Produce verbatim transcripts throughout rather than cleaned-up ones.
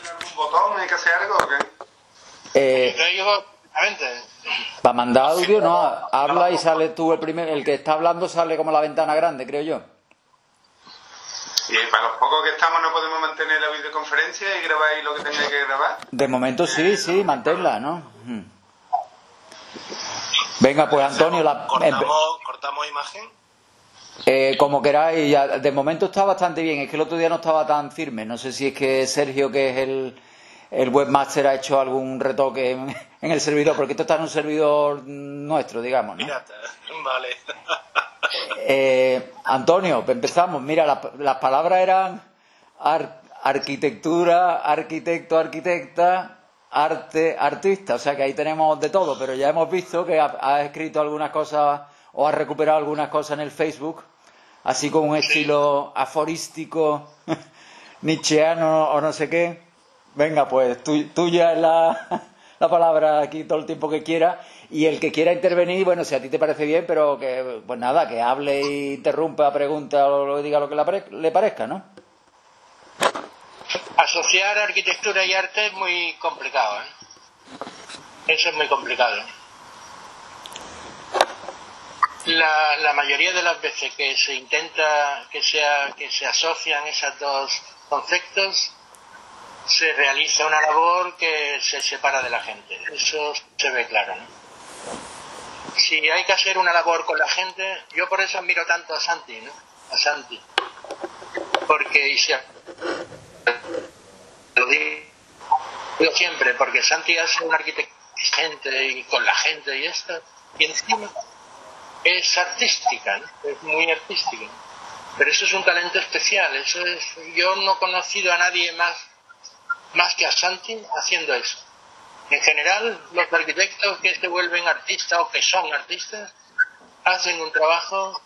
algún botón? ¿Hay que hacer algo o qué? Eh, para mandar audio, no, habla y sale tú el primer, el que está hablando sale como la ventana grande, creo yo. Y para los pocos que estamos no podemos mantener la videoconferencia y grabáis lo que tengáis que grabar. De momento sí, sí, manténla, ¿no? Venga, pues Antonio, la... ¿Cortamos, ¿cortamos imagen? Eh, como queráis, ya, de momento está bastante bien, es que el otro día no estaba tan firme, no sé si es que Sergio, que es el, el webmaster, ha hecho algún retoque en, en el servidor, porque esto está en un servidor nuestro, digamos, ¿no? Pirata, vale. Eh, Antonio, empezamos. Mira, las, las palabras eran ar, arquitectura, arquitecto, arquitecta, arte, artista. O sea que ahí tenemos de todo, pero ya hemos visto que has ha escrito algunas cosas o has recuperado algunas cosas en el Facebook, así con un estilo aforístico, nietzscheano o no sé qué. Venga, pues tu, tuya es la, la palabra aquí todo el tiempo que quieras. Y el que quiera intervenir, bueno, si a ti te parece bien, pero que, pues nada, que hable y interrumpa, pregunta o lo diga lo que le parezca, ¿no? Asociar arquitectura y arte es muy complicado, ¿eh? Eso es muy complicado. La, la mayoría de las veces que se intenta que, sea, que se asocian esos dos conceptos, se realiza una labor que se separa de la gente. Eso se ve claro, ¿no? Si hay que hacer una labor con la gente, yo por eso admiro tanto a Santi, ¿no? A Santi. Porque, y se, lo digo siempre, porque Santi hace un arquitecto gente y con la gente y esto, y encima es artística, ¿no? Es muy artística. Pero eso es un talento especial. Eso es, yo no he conocido a nadie más, más que a Santi haciendo eso. En general, los arquitectos que se vuelven artistas o que son artistas hacen un trabajo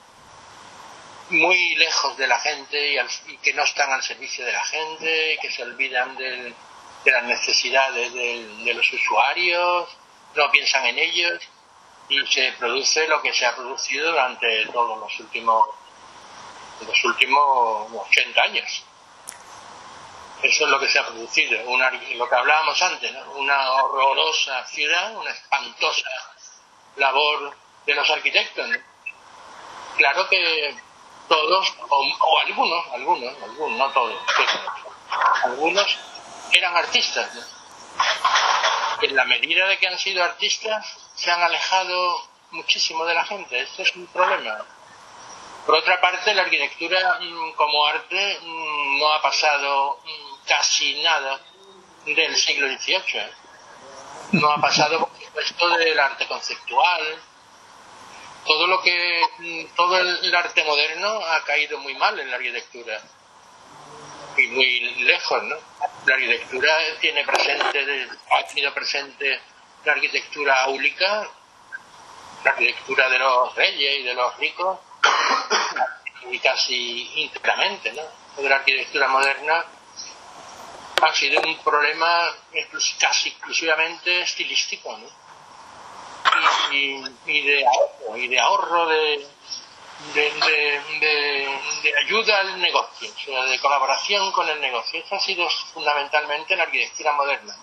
muy lejos de la gente y, al, y que no están al servicio de la gente, y que se olvidan de, de las necesidades de, de los usuarios, no piensan en ellos y se produce lo que se ha producido durante todos los últimos, los últimos ochenta años. Eso es lo que se ha producido, una, lo que hablábamos antes, ¿no? Una horrorosa ciudad, una espantosa labor de los arquitectos, ¿no? Claro que todos, o, o algunos, algunos, algunos, no todos, algunos eran artistas, ¿no? En la medida de que han sido artistas, se han alejado muchísimo de la gente. Esto es un problema. Por otra parte, la arquitectura como arte no ha pasado casi nada del siglo dieciocho, ¿eh? No ha pasado, por supuesto, del arte conceptual. Todo lo que todo el arte moderno ha caído muy mal en la arquitectura y muy lejos, ¿no? La arquitectura tiene presente, ha tenido presente la arquitectura áulica, la arquitectura de los reyes y de los ricos, y casi íntegramente, ¿no? De la arquitectura moderna ha sido un problema casi exclusivamente estilístico, ¿no? Y, y, y de ahorro, y de ahorro de, de, de, de, de ayuda al negocio, o sea, de colaboración con el negocio. Eso ha sido fundamentalmente la arquitectura moderna.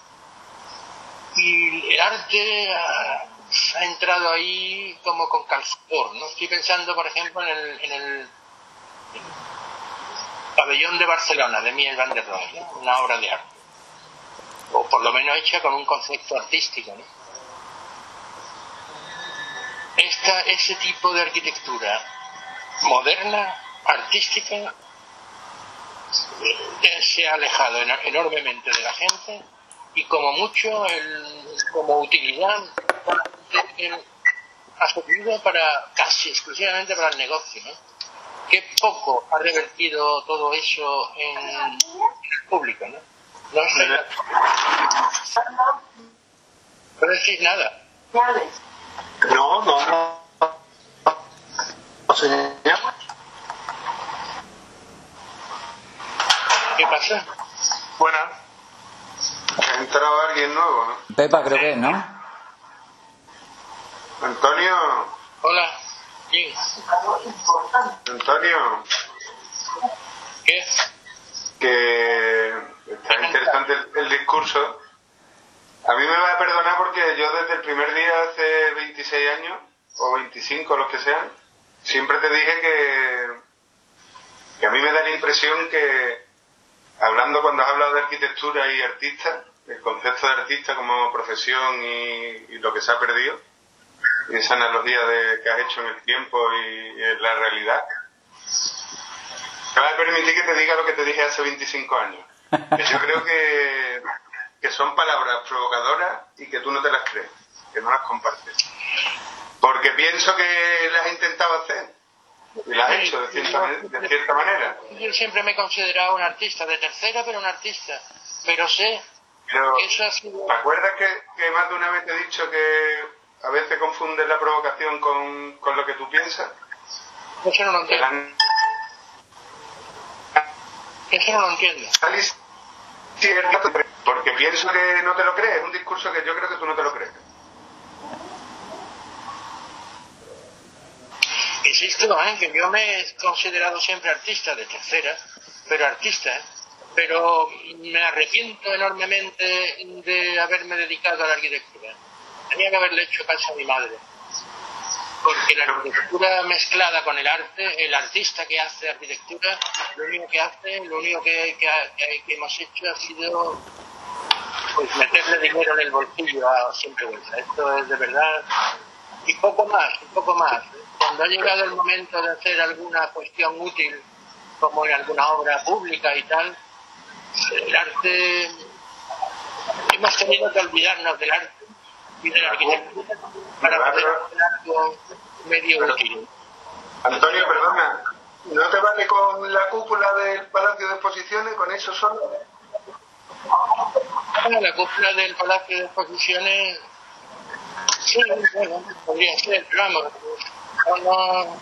Y el arte ha, ha entrado ahí como con calzador, ¿no? Estoy pensando, por ejemplo, en el, en el pabellón de Barcelona, de Mies van der Rohe, ¿no? Una obra de arte, o por lo menos hecha con un concepto artístico, ¿no? Esta, ese tipo de arquitectura moderna, artística, se ha alejado enormemente de la gente y como mucho, el, como utilidad, ha servido para, casi exclusivamente para el negocio, ¿no? Qué poco ha revertido todo eso en el público, ¿no? No sé. No decís nada. No, no, no. No, señor. ¿Qué pasa? Bueno, ha entrado alguien nuevo, ¿no? Pepa creo que es, ¿no? Antonio. Hola. Sí. Antonio. ¿Qué? Que está interesante el, el discurso. A mí me va a perdonar porque yo desde el primer día, hace veintiséis años, o veinticinco, los que sean, siempre te dije que, que a mí me da la impresión que, hablando cuando has hablado de arquitectura y artista, el concepto de artista como profesión y, y lo que se ha perdido, y esa analogía de, que has hecho en el tiempo y, y en la realidad, me va a permitir que te diga lo que te dije hace veinticinco años. Que yo creo que, que son palabras provocadoras y que tú no te las crees, que no las compartes. Porque pienso que las has intentado hacer y las has hecho de cierta, de cierta manera. Yo siempre me he considerado un artista, de tercera, pero un artista. Pero sé pero, que eso ha sido... ¿te acuerdas que, que más de una vez te he dicho que a veces confundes la provocación con, con lo que tú piensas? Eso no lo entiendo. La... Eso no lo entiendo. Porque pienso que no te lo crees, es un discurso que yo creo que tú no te lo crees. Insisto, ¿eh? que yo me he considerado siempre artista de tercera, pero artista, ¿eh? Pero me arrepiento enormemente de haberme dedicado a la arquitectura. Tenía que haberle hecho caso a mi madre. Porque la arquitectura mezclada con el arte, el artista que hace arquitectura, lo único que hace, lo único que, que, que, que hemos hecho ha sido pues meterle dinero en el bolsillo a siempre vuelta. Esto es de verdad. Y poco más, y poco más. Cuando ha llegado el momento de hacer alguna cuestión útil, como en alguna obra pública y tal, el arte, hemos tenido que olvidarnos del arte y de la arquitectura para poder hacer algo medio útil. Antonio, perdona, ¿no te vale con la cúpula del Palacio de Exposiciones, con eso solo? La cúpula del Palacio de Exposiciones, sí, bueno, podría ser, pero vamos, no, no,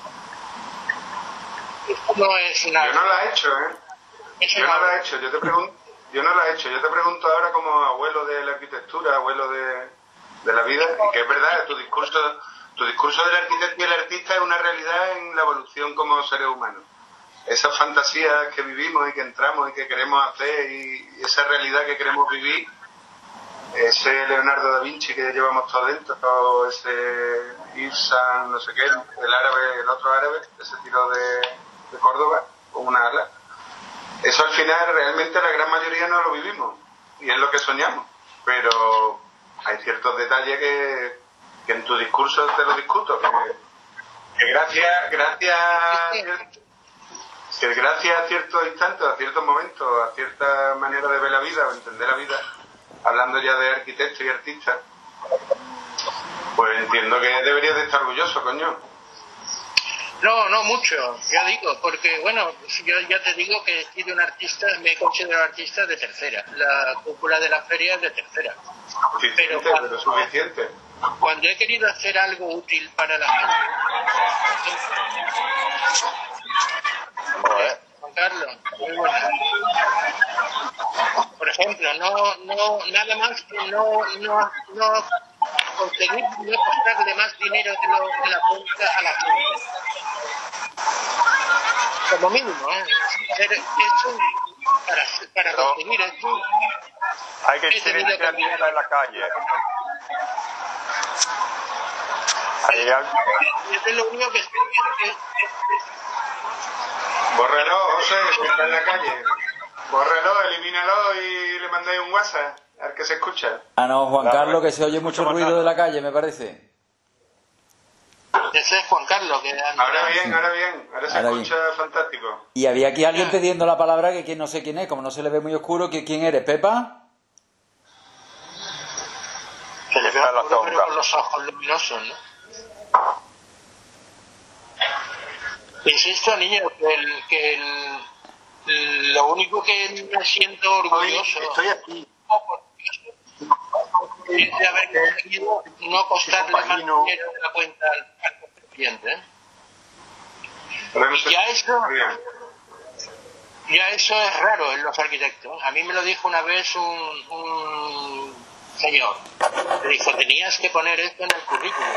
esto no es una... Yo no la he hecho, ¿eh? Eso yo no no la he hecho, yo te pregunto, yo no la he hecho, yo te pregunto ahora como abuelo de la arquitectura, abuelo de, de la vida, y que es verdad, tu discurso, tu discurso del arquitecto y el artista es una realidad en la evolución como seres humanos. Esas fantasías que vivimos y que entramos y que queremos hacer y esa realidad que queremos vivir, ese Leonardo da Vinci que llevamos todo dentro, o ese Ibsen, no sé qué, el árabe, el otro árabe, ese tiro de, de Córdoba, con una ala. Eso al final realmente la gran mayoría no lo vivimos y es lo que soñamos, pero hay ciertos detalles que, que en tu discurso te lo discuto, que, que gracias, gracias, que gracias a ciertos instantes, a ciertos momentos, a cierta manera de ver la vida o entender la vida, hablando ya de arquitecto y artista, pues entiendo que deberías de estar orgulloso, coño. No, no mucho, ya digo, porque bueno, yo ya te digo que he sido un artista, me he considerado artista de tercera, la cúpula de la feria es de tercera. Suficiente, pero, pero, cuando, suficiente. Cuando he querido hacer algo útil para la gente... Joder. Juan Carlos, muy buena. Por ejemplo, no, no, nada más que no, no, no conseguir no costarle más dinero de, lo, de la cuenta a la gente. Como mínimo, ¿eh? Hacer esto, para, para conseguir esto, hay que he tenido que en la calle. Hay algo... Es lo único que... Bórralo, José, que está en la calle. Bórralo, elimínalo y le mandáis un WhatsApp al que se escucha. Ah, no, Juan Claro, Carlos, que se oye mucho ruido de la calle, me parece. Ese es Juan Carlos. Que Ahora bien, ahora bien, ahora se Ahora escucha bien. fantástico. Y había aquí alguien pidiendo la palabra que quien no sé quién es, como no se le ve muy oscuro, que ¿quién eres, Pepa? Se le ve Está la oscuro, pero sombra. con los ojos luminosos, ¿no? Insisto, niño, que, el, que el, lo único que me siento orgulloso Estoy aquí. es de haber conseguido no costarle más compagino. dinero de la cuenta al, al cliente, ¿eh? Ahora no Y se ya eso, bien. ya eso es raro en los arquitectos. A mí me lo dijo una vez un, un señor. Me dijo, tenías que poner esto en el currículum.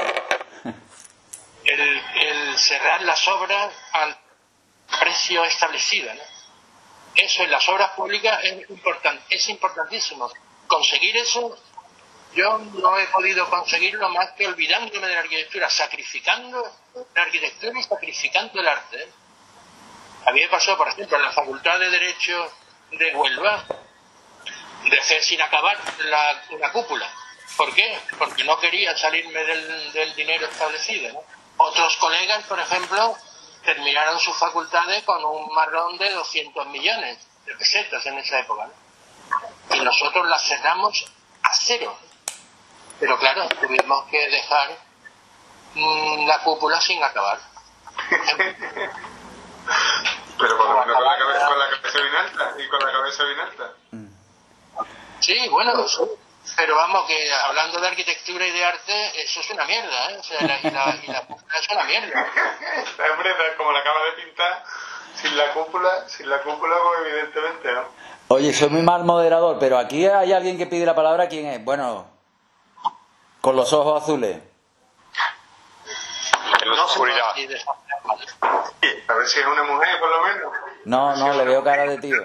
El, el cerrar las obras al precio establecido, ¿no? Eso en las obras públicas es, important, es importantísimo. Conseguir eso, yo no he podido conseguirlo más que olvidándome de la arquitectura, sacrificando la arquitectura y sacrificando el arte. ¿eh? A mí me pasó, por ejemplo, en la Facultad de Derecho de Huelva, dejé sin acabar la, una cúpula. ¿Por qué? Porque no quería salirme del, del dinero establecido, ¿no? Otros colegas, por ejemplo, terminaron sus facultades con un marrón de doscientos millones de pesetas en esa época, ¿no? Y nosotros las cerramos a cero. Pero claro, tuvimos que dejar mmm, la cúpula sin acabar. Pero por lo menos con la cabeza, con la cabeza bien alta y con la cabeza bien alta. Sí, bueno, pero vamos, que hablando de arquitectura y de arte, eso es una mierda, ¿eh? O sea, la, y, la, y la cúpula es una mierda. Hombre, como la acaba de pintar, sin la cúpula, sin la cúpula, pues evidentemente, ¿no? Oye, soy muy mal moderador, pero aquí hay alguien que pide la palabra. ¿Quién es? Bueno, con los ojos azules. En la oscuridad. A ver si es una mujer, por lo menos. No, no, le veo cara de tío.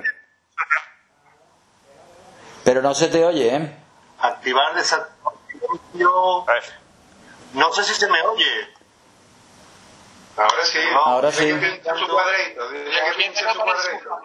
Pero no se te oye, ¿eh? Activar desactivación. No sé si se me oye. Ahora sí. No, ahora Dice sí. que pinche su cuadrito. Dice que pinche su cuadrito.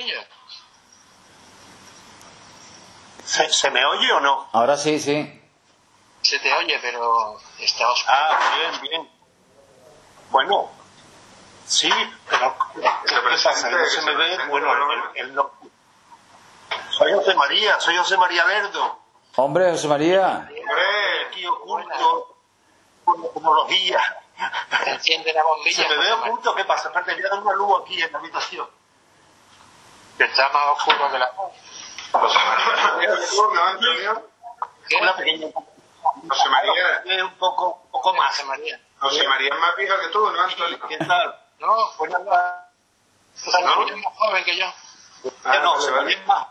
¿Se, ¿Se me oye o no? Ahora sí, sí. Se te oye, pero está oscuro. Ah, bien, bien. Bueno, sí, pero ¿qué pasa? No se me ve. Bueno, el, el, no. Soy José María, soy José María Lerdo. Hombre, José María. Hombre, Aquí oculto, como, como los días. Enciende la bombilla. ¿Se me ve oculto? ¿Qué pasa? Espérate, voy a dar una luz aquí en la habitación. Que está más oscuro que la... José María, ¿no, Antonio? Una pequeña... José María. Es un poco, un poco más. José María. José María es más viejo que tú, ¿no, Antonio? ¿Qué tal? No, pues nada. José María es más joven que yo. Ya no, vale, se vale. me ve más.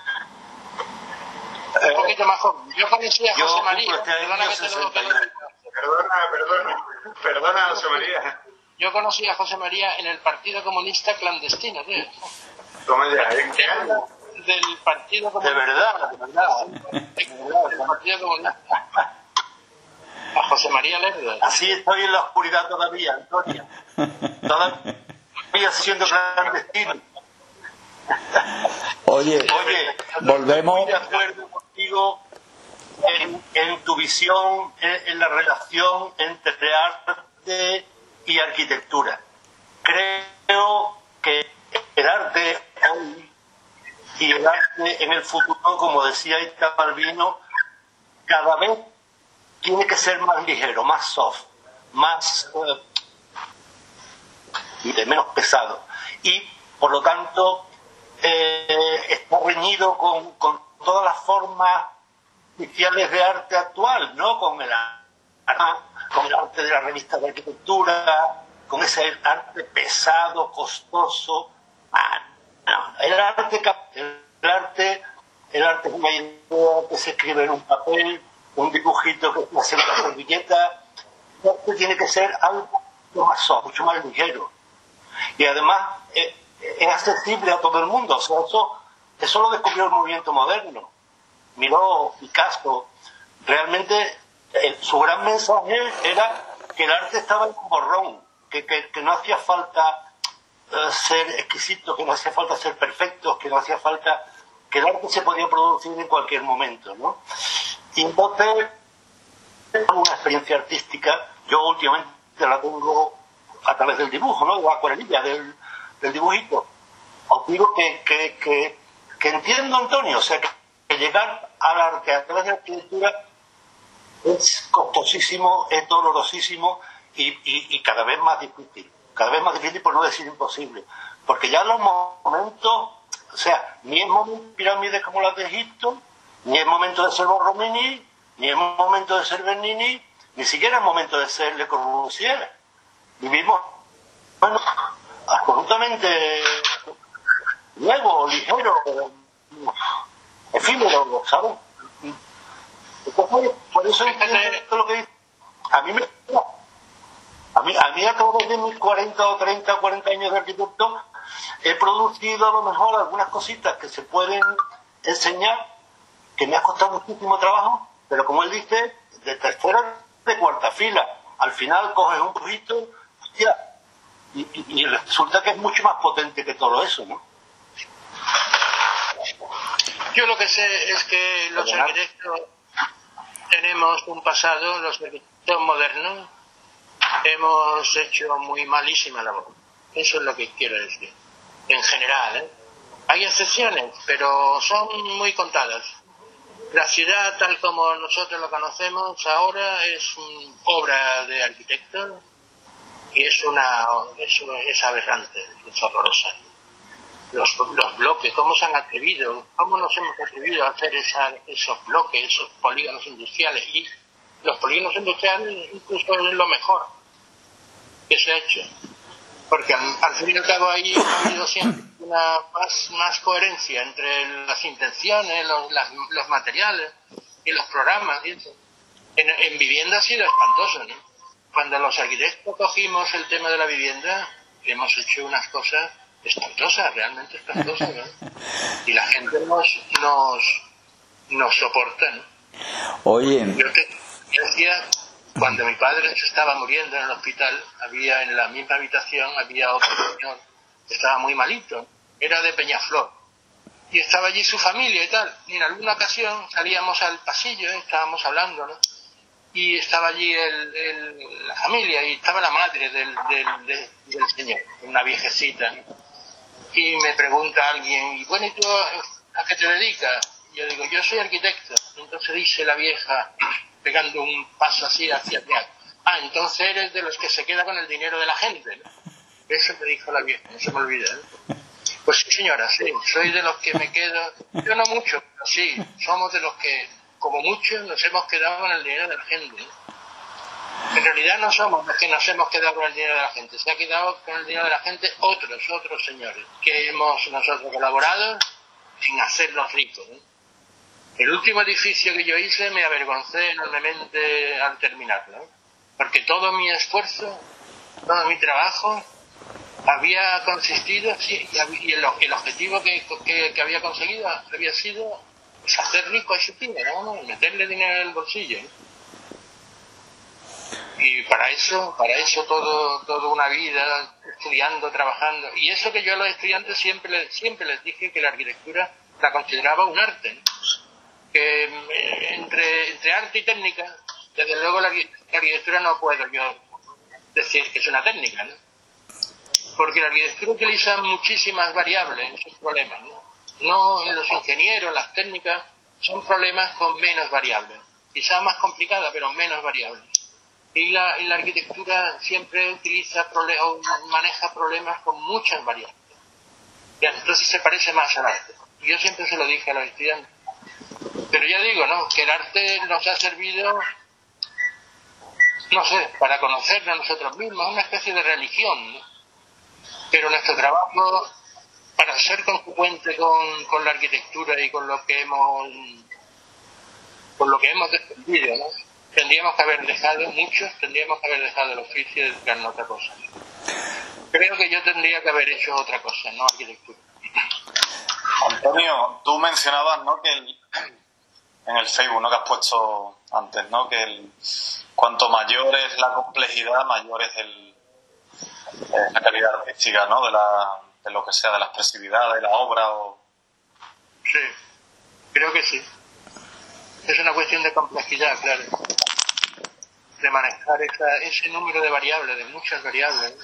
Un poquito más joven. Yo conocí a Yo José María. cumplo este año Perdona que te lo- sesenta y te lo- tres. Perdona, perdona. Perdona, José María. Yo conocí a José María en el Partido Comunista clandestino, tío. Toma ya, ¿eh? ¿Qué año? Del Partido De Comunista. verdad, de verdad. Del Partido Comunista. A José María Lerdo. Así estoy en la oscuridad todavía, Antonio. Todavía siendo clandestino. Oye, Oye, volvemos. estoy de acuerdo contigo en, en tu visión, en, en la relación entre arte y arquitectura. Creo que el arte hoy y el arte en el futuro, como decía Ita Balbino, cada vez tiene que ser más ligero, más soft, más eh, y de menos pesado. Y por lo tanto eh, está reñido con, con todas las formas oficiales de arte actual, ¿no? Con el, con el arte de la revista de arquitectura, con ese arte pesado, costoso. Ah, no. El arte, el arte, el arte es una idea que se escribe en un papel, un dibujito que se hace en una servilleta. El arte tiene que ser algo mucho más soft, mucho más ligero. Y además eh, es accesible a todo el mundo. O sea, eso, eso lo descubrió el movimiento moderno. Miró Picasso. Realmente eh, su gran mensaje era que el arte estaba en un borrón, que, que, que no hacía falta eh, ser exquisito, que no hacía falta ser perfecto, que no hacía falta, que el arte se podía producir en cualquier momento, ¿no? Y entonces, una experiencia artística, yo últimamente la tengo a través del dibujo, ¿no? De la acuarelilla, del, del dibujito. Os digo que, que, que, que entiendo, Antonio, o sea, que, que llegar al arte a través de la arquitectura es costosísimo, es dolorosísimo y, y, y cada vez más difícil. Cada vez más difícil, por no decir imposible. Porque ya en los momentos, o sea, ni es momento de pirámides como las de Egipto, ni es momento de ser Borromini, ni es momento de ser Bernini, ni siquiera es momento de ser Le Corbusier. Vivimos, bueno, absolutamente nuevo, ligero, efímero, ¿sabes? Entonces, por eso entiendo lo que dice. A mí me... A mí, a mí a través de mis cuarenta o treinta o cuarenta años de arquitecto he producido a lo mejor algunas cositas que se pueden enseñar, que me ha costado muchísimo trabajo, pero como él dice, de tercera, de cuarta fila. Al final coges un poquito, hostia, y, y, y resulta que es mucho más potente que todo eso, ¿no? Yo lo que sé es que los arquitectos tenemos un pasado, los arquitectos modernos, hemos hecho muy malísima labor. Eso es lo que quiero decir. En general, ¿eh? Hay excepciones, pero son muy contadas. La ciudad, tal como nosotros lo conocemos ahora, es una obra de arquitectos y es una eso es aberrante, es horrorosa. Los, los bloques, cómo se han atrevido, cómo nos hemos atrevido a hacer esa, esos bloques, esos polígonos industriales. Y los polígonos industriales incluso es lo mejor que se ha hecho. Porque al, al fin y al cabo ahí ha habido siempre una más, más coherencia entre las intenciones, los, las, los materiales y los programas. Y eso. En, en vivienda ha sido espantoso, ¿no? Cuando los arquitectos cogimos el tema de la vivienda, hemos hecho unas cosas espantosas, realmente espantosas, ¿no? Y la gente nos, nos, nos soporta, ¿no? Oye. Yo, te, yo decía, cuando mi padre se estaba muriendo en el hospital, había en la misma habitación, había otro señor que estaba muy malito, era de Peñaflor, y estaba allí su familia y tal, y en alguna ocasión salíamos al pasillo, ¿eh? Estábamos hablando, ¿no? Y estaba allí el, el, la familia, y estaba la madre del, del, del, del señor, una viejecita, ¿no? Y me pregunta alguien, y bueno, ¿y tú a qué te dedicas? Y yo digo, yo soy arquitecto. Y entonces dice la vieja, pegando un paso así hacia atrás, ah, entonces eres de los que se queda con el dinero de la gente, ¿no? Eso me dijo la vieja, no se me olvida, ¿no? Pues sí, señora, sí, soy de los que me quedo, yo no mucho, pero sí, somos de los que, como muchos, nos hemos quedado con el dinero de la gente, ¿no? En realidad no somos los que nos hemos quedado con el dinero de la gente, se ha quedado con el dinero de la gente otros, otros señores, que hemos nosotros colaborado sin hacerlos ricos, ¿no? El último edificio que yo hice me avergoncé enormemente al terminarlo, ¿no? Porque todo mi esfuerzo, todo mi trabajo había consistido, sí, y el, el objetivo que, que, que había conseguido había sido pues, hacer rico a ese tío, ¿no? Meterle dinero en el bolsillo, ¿no? Y para eso, para eso todo, toda una vida estudiando, trabajando. Y eso que yo a los estudiantes siempre les, siempre les dije que la arquitectura la consideraba un arte, ¿no? Que eh, entre, entre arte y técnica, desde luego la, la arquitectura no puedo yo decir que es una técnica, ¿no? Porque la arquitectura utiliza muchísimas variables en sus problemas, ¿no? No los ingenieros, las técnicas, son problemas con menos variables. Quizás más complicadas, pero menos variables. Y la, y la arquitectura siempre utiliza o maneja problemas con muchas variables. Y entonces se parece más al arte. Y yo siempre se lo dije a los estudiantes. Pero ya digo, ¿no? Que el arte nos ha servido, no sé, para conocernos a nosotros mismos, una especie de religión, ¿no? Pero nuestro trabajo, para ser consecuente con, con la arquitectura y con lo que hemos, con lo que hemos defendido, ¿no? Tendríamos que haber dejado, muchos tendríamos que haber dejado el oficio y dedicarnos a otra cosa. Creo que yo tendría que haber hecho otra cosa, no arquitectura. Antonio, tú mencionabas, ¿no?, que el, en el Facebook, ¿no?, que has puesto antes, ¿no?, que el, cuanto mayor es la complejidad, mayor es el, eh, la calidad artística, ¿no?, de, la, de lo que sea, de la expresividad de la obra. O... Sí, creo que sí. Es una cuestión de complejidad, claro. De manejar esa, ese número de variables, de muchas variables.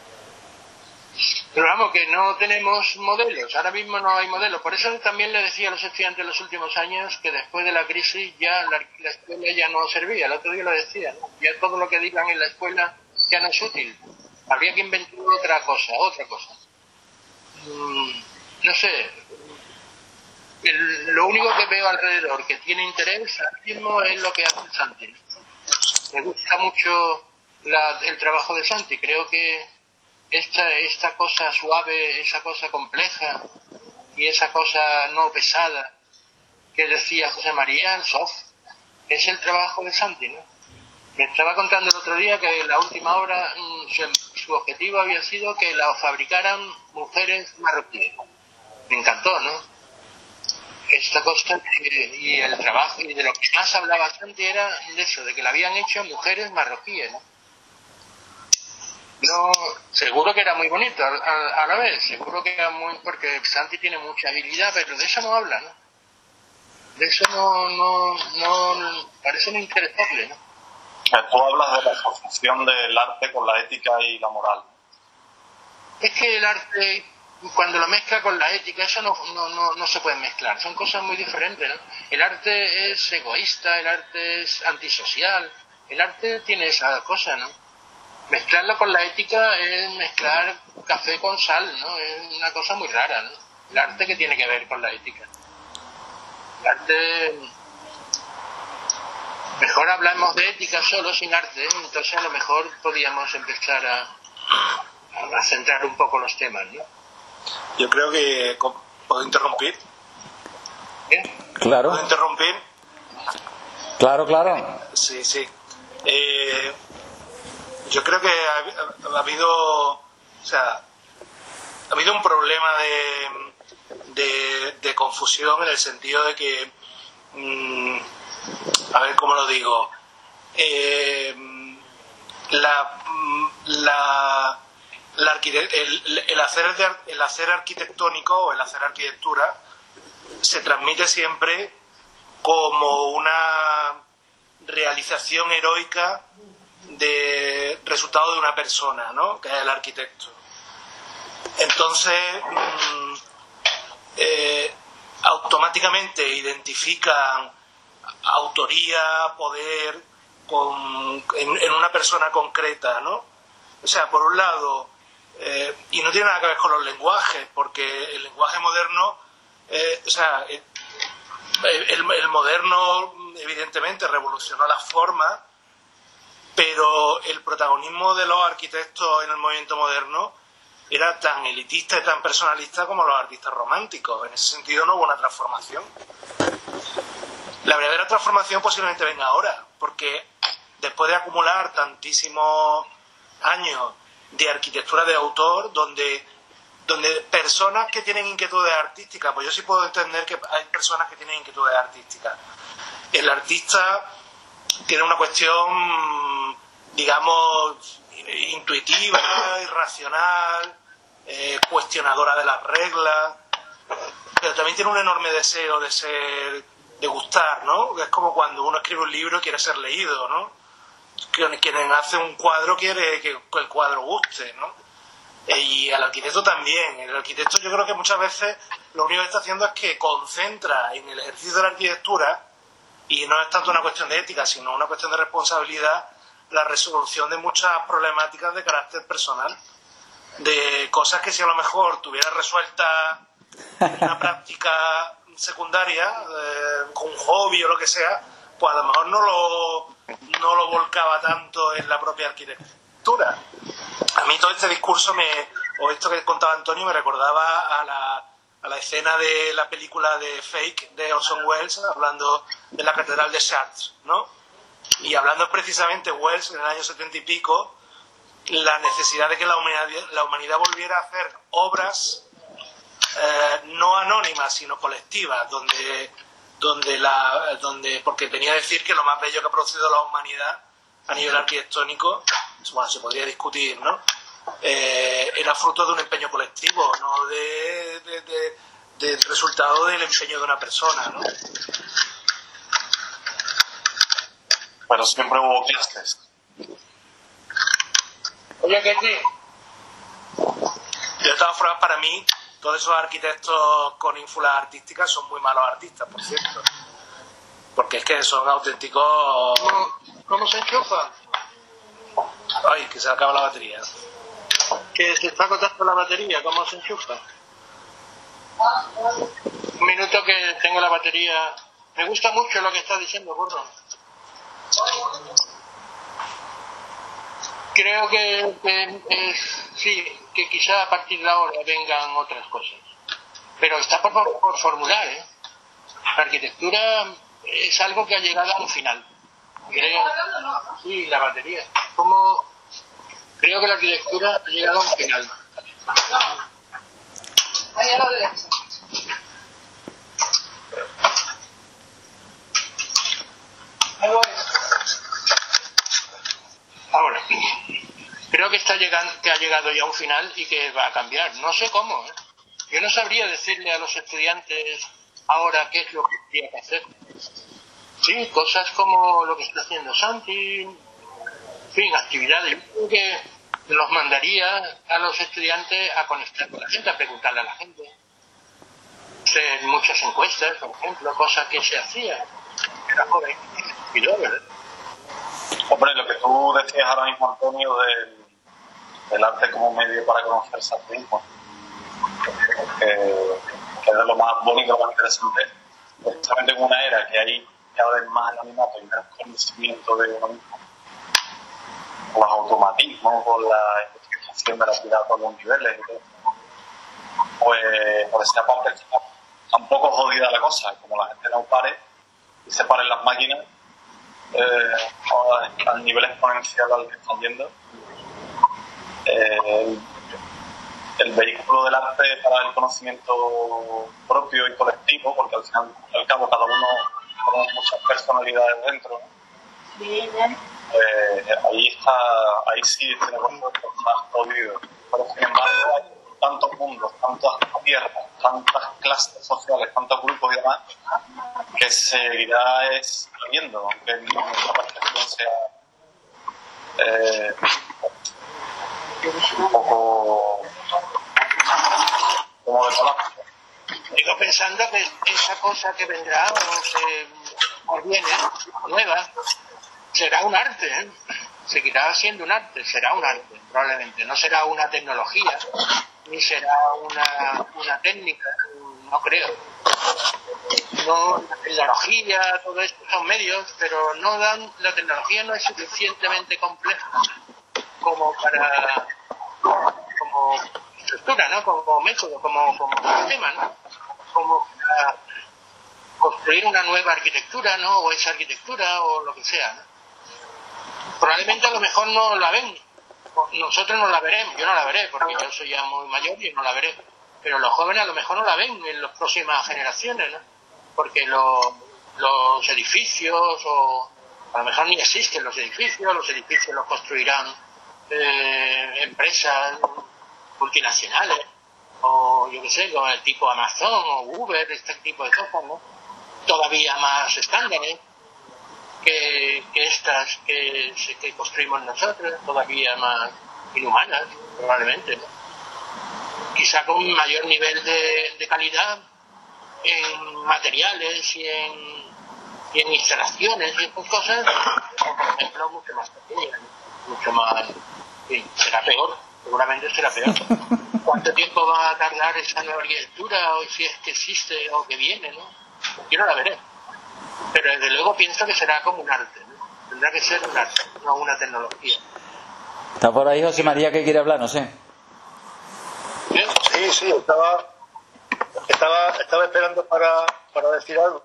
Pero vamos, que no tenemos modelos, ahora mismo no hay modelos. Por eso también le decía a los estudiantes en los últimos años que después de la crisis ya la, la escuela ya no servía. El otro día lo decía, ¿no? Ya todo lo que digan en la escuela ya no es útil. Habría que inventar otra cosa, otra cosa. Mm, no sé, el, lo único que veo alrededor que tiene interés ahora mismo es lo que hace Santi. Me gusta mucho la, el trabajo de Santi, creo que esta, esta cosa suave, esa cosa compleja y esa cosa no pesada que decía José María, soft, es el trabajo de Santi, ¿no? Me estaba contando el otro día que la última obra, su, su objetivo había sido que la fabricaran mujeres marroquíes. Me encantó, ¿no? Esta cosa, y el trabajo, y de lo que más hablaba bastante era de eso, de que la habían hecho mujeres marroquíes, ¿no? No, seguro que era muy bonito a, a, a la vez, seguro que era muy, porque Santi tiene mucha habilidad, pero de eso no habla, ¿no? De eso no, no, no parece no interesarle, ¿no? Tú hablas de la asociación del arte con la ética y la moral. Es que el arte, cuando lo mezcla con la ética, eso no, no, no, no se puede mezclar, son cosas muy diferentes, ¿no? El arte es egoísta, el arte es antisocial, el arte tiene esa cosa, ¿no? Mezclarlo con la ética es mezclar café con sal, ¿no? Es una cosa muy rara, ¿no? El arte que tiene que ver con la ética. El arte... Mejor hablamos de ética solo, sin arte, ¿eh? Entonces a lo mejor podríamos empezar a, a centrar un poco los temas, ¿no? Yo creo que... ¿Puedo interrumpir? ¿Bien? Claro, ¿Puedo interrumpir? claro, claro. Sí, sí. Eh, yo creo que ha, ha habido, o sea, ha habido un problema de, de, de confusión en el sentido de que, mmm, a ver cómo lo digo, eh, la, la, la arquitect- el, el, hacer de, el hacer arquitectónico o el hacer arquitectura se transmite siempre como una realización heroica de resultado de una persona, ¿no? Que es el arquitecto. Entonces mmm, eh, automáticamente identifican autoría, poder con, en, en una persona concreta, ¿no? O sea, por un lado, eh, y no tiene nada que ver con los lenguajes, porque el lenguaje moderno, eh, o sea, el, el, el moderno evidentemente revolucionó las formas, pero el protagonismo de los arquitectos en el movimiento moderno era tan elitista y tan personalista como los artistas románticos. En ese sentido no hubo una transformación. La verdadera transformación posiblemente venga ahora, porque después de acumular tantísimos años de arquitectura de autor, donde, donde personas que tienen inquietudes artísticas, pues yo sí puedo entender que hay personas que tienen inquietudes artísticas. El artista tiene una cuestión, digamos, intuitiva, irracional, eh, cuestionadora de las reglas, pero también tiene un enorme deseo de ser, de gustar, ¿no? Es como cuando uno escribe un libro y quiere ser leído, ¿no? Quien hace un cuadro quiere que el cuadro guste, ¿no? Y al arquitecto también. El arquitecto yo creo que muchas veces lo único que está haciendo es que concentra en el ejercicio de la arquitectura, y no es tanto una cuestión de ética, sino una cuestión de responsabilidad, la resolución de muchas problemáticas de carácter personal, de cosas que si a lo mejor tuviera resuelta una práctica secundaria, eh, con un hobby o lo que sea, pues a lo mejor no lo, no lo volcaba tanto en la propia arquitectura. A mí todo este discurso, me, o esto que contaba Antonio, me recordaba a la, a la escena de la película de Fake de Orson Welles, hablando de la Catedral de Chartres, ¿no? Y hablando precisamente Welles en el año setenta y pico, la necesidad de que la humanidad, la humanidad volviera a hacer obras eh, no anónimas sino colectivas, donde, donde la, donde, porque tenía que decir que lo más bello que ha producido la humanidad a nivel arquitectónico, bueno, se podría discutir, ¿no? Eh, era fruto de un empeño colectivo, no de, de, de, del resultado del empeño de una persona, ¿no? Pero siempre hubo clases. Oye, que sí. De todas formas, para mí, todos esos arquitectos con ínfulas artísticas son muy malos artistas, por cierto. Porque es que son auténticos... ¿Cómo, cómo se enchufa? Ay, que se acaba la batería. Que se está agotando la batería, ¿cómo se enchufa? Un minuto que tengo la batería. Me gusta mucho lo que estás diciendo, burro. Creo que, que es, sí, que quizá a partir de ahora vengan otras cosas. Pero está por, por formular, ¿eh? La arquitectura es algo que ha llegado a un final. Creo. Sí, la batería. ¿Cómo? Creo que la arquitectura ha llegado a un final. Ahí a la derecha. Ahí voy. Ahora, creo que está llegando, que ha llegado ya a un final y que va a cambiar. No sé cómo, ¿eh? Yo no sabría decirle a los estudiantes ahora qué es lo que tiene que hacer. Sí, cosas como lo que está haciendo Santi, en fin, actividades. Yo creo que los mandaría a los estudiantes a conectar con la gente, a preguntarle a la gente. Hacer muchas encuestas, por ejemplo, cosas que se hacían. Era joven, y yo, ¿verdad? Hombre, lo que tú decías ahora mismo, Antonio, del, del arte como medio para conocerse a sí mismo, que, que es de lo más bonito, lo más interesante, precisamente en una era que hay cada vez más anonimato y menos conocimiento de uno mismo, con los automatismos, con la investigación de la vida a todos los niveles, pues por esa parte está un poco jodida la cosa, como la gente no pare y se paren las máquinas eh, al nivel exponencial al que están yendo. Eh, el, el vehículo del arte para el conocimiento propio y colectivo, porque al final, al cabo, cada uno tiene muchas personalidades dentro, ¿no? Pues ahí está, ahí sí tenemos más jodido. Pero sin embargo, hay tantos mundos, tantas tierras, tantas clases sociales, tantos grupos y demás, que seguirá es viviendo, aunque nuestra percepción sea eh, un poco como de colapso. Sigo pensando que esa cosa que vendrá o se o viene nueva será un arte, ¿eh? Seguirá siendo un arte, será un arte, probablemente. No será una tecnología, ni será una, una técnica, no creo. No, la tecnología, todo esto son medios, pero no dan, la tecnología no es suficientemente compleja como para, como estructura, ¿no? Como, como método, como, como sistema, ¿no? Como para construir una nueva arquitectura, ¿no? O esa arquitectura, o lo que sea, ¿no? Probablemente a lo mejor no la ven, nosotros no la veremos, yo no la veré porque yo soy ya muy mayor y no la veré, pero los jóvenes a lo mejor no la ven en las próximas generaciones, ¿no? Porque los, los edificios, o a lo mejor ni existen los edificios, los edificios los construirán eh, empresas multinacionales, o yo qué sé, como el tipo Amazon o Uber, este tipo de cosas, ¿no? Todavía más estándares que, que estas que, que construimos nosotros, todavía más inhumanas, probablemente, ¿no? Quizá con un mayor nivel de, de calidad en materiales y en, y en instalaciones y estas cosas, por ejemplo, mucho más pequeñas, mucho más, sí, será peor, seguramente será peor. ¿Cuánto tiempo va a tardar esa nueva arquitectura, o si es que existe o que viene, ¿no? Yo no la veré, pero desde luego pienso que será como un arte, ¿no? Tendrá que ser un arte, no una tecnología. Está por ahí José María que quiere hablar, no sé. Sí, sí, estaba estaba, estaba esperando para, para decir algo.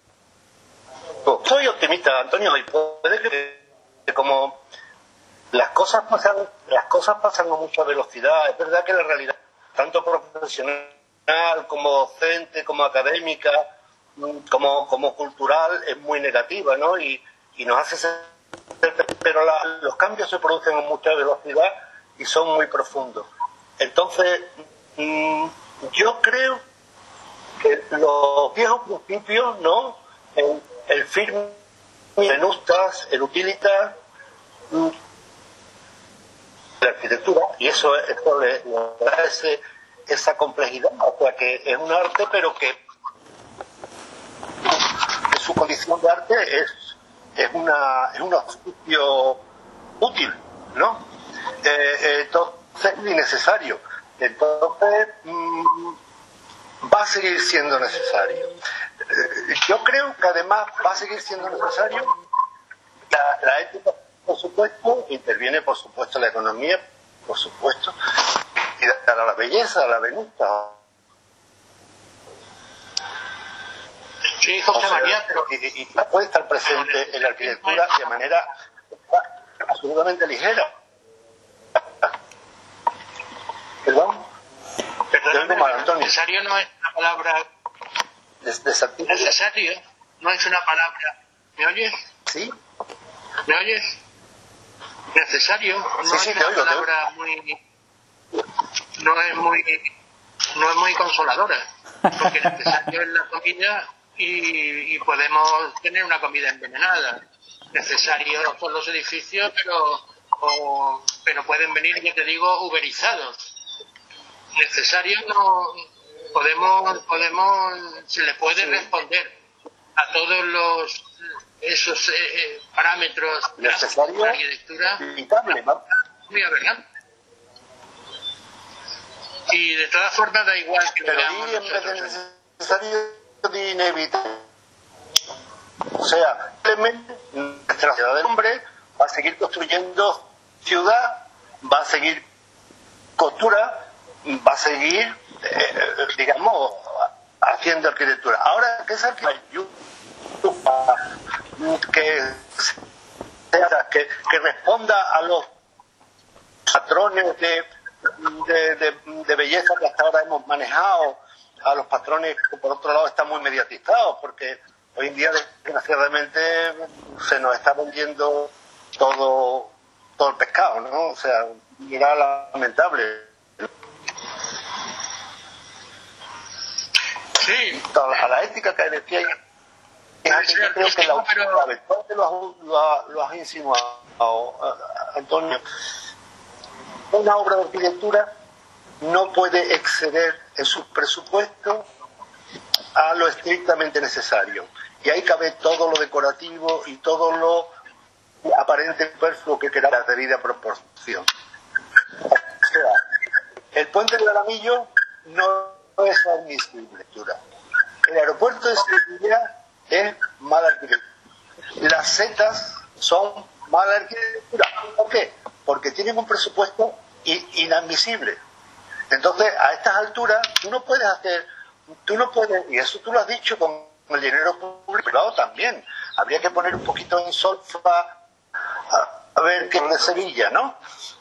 Soy optimista, Antonio, y puede que como las cosas pasan, las cosas pasan a mucha velocidad. Es verdad que la realidad, tanto profesional como docente, como académica, como, como cultural, es muy negativa, ¿no? Y, y nos hace ser, pero la, los cambios se producen a mucha velocidad y son muy profundos. Entonces, mmm, yo creo que los viejos principios, ¿no? El, el firme, el ustas, el utilitas, mmm, la arquitectura, y eso, eso le, le da ese, esa complejidad, o sea que es un arte, pero que, que su condición de arte es, es, una, es un oficio útil, ¿no? Eh, eh, entonces, y necesario. Entonces, mmm, va a seguir siendo necesario. Eh, yo creo que además va a seguir siendo necesario la, la ética. Por supuesto, interviene por supuesto la economía, por supuesto, y a la belleza, a la venusta. Sí, José O sea, María, pero... y, y, y puede estar presente en la arquitectura de manera absolutamente ligera. ¿Perdón? Perdón, mal, Antonio. necesario no es una palabra... Desactivo. Necesario no es una palabra... ¿Me oyes? ¿Sí? ¿Me oyes? Necesario no Sí, sí, es te una oigo, te palabra muy... No es muy... No es muy consoladora. Porque necesario es la comida y, y podemos tener una comida envenenada. Necesario son los edificios, pero... O, pero pueden venir, ya te digo, uberizados. Necesario no podemos podemos se le puede responder a todos los esos eh, parámetros necesario de la arquitectura inevitable, ¿no? muy adelante. Y de todas formas da igual que lo Pero veamos di en vez de nosotros. necesario, di inevitable. O sea, simplemente nuestra ciudad del hombre va a seguir construyendo ciudad, va a seguir costura, va a seguir, eh, digamos, haciendo arquitectura. Ahora, ¿qué es arquitectura? Que, que, que responda a los patrones de, de, de, de belleza que hasta ahora hemos manejado, a los patrones que por otro lado están muy mediatizados, porque hoy en día desgraciadamente se nos está vendiendo todo todo el pescado, ¿no? O sea, era lamentable. Sí. A la ética que decía, yo creo que la última vez, tú lo has, lo has, lo has insinuado, Antonio, una obra de arquitectura no puede exceder en su presupuesto a lo estrictamente necesario. Y ahí cabe todo lo decorativo y todo lo aparente superfluo que queda la debida proporción. O sea, el puente del Aramillo no es admisible. El aeropuerto de Sevilla es mala arquitectura. Las setas son mala arquitectura. ¿Por qué? Porque tienen un presupuesto inadmisible. Entonces, a estas alturas, tú no puedes hacer, tú no puedes, y eso tú lo has dicho con el dinero público privado también. Habría que poner un poquito en solfa a, a ver qué es de Sevilla, ¿no?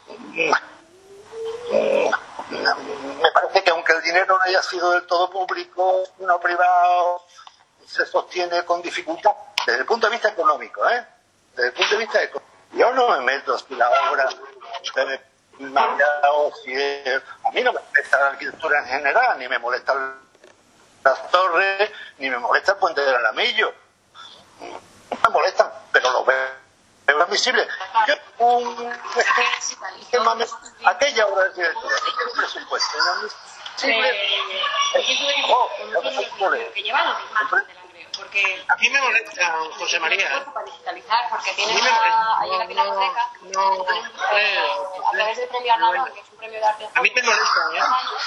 Me parece que aunque el dinero no haya sido del todo público, no privado, se sostiene con dificultad desde el punto de vista económico, ¿eh? Desde el punto de vista económico. Yo no me meto si la obra de Mariano, si es... A mí no me molesta la arquitectura en general, ni me molesta las torres, ni me molesta el puente del Aramillo. No me molestan, pero lo veo admisible. Yo, un, aquella obra de arquitectura, aquel presupuesto inadmisible. Oh, que lleva lo mismo. Porque a mí me molesta, José María. Para digitalizar, porque tienes a, ahí en la Pinacoteca, no, no, a través del premio Arnaldo, que es un premio de arte. A mí me molesta, ¿eh?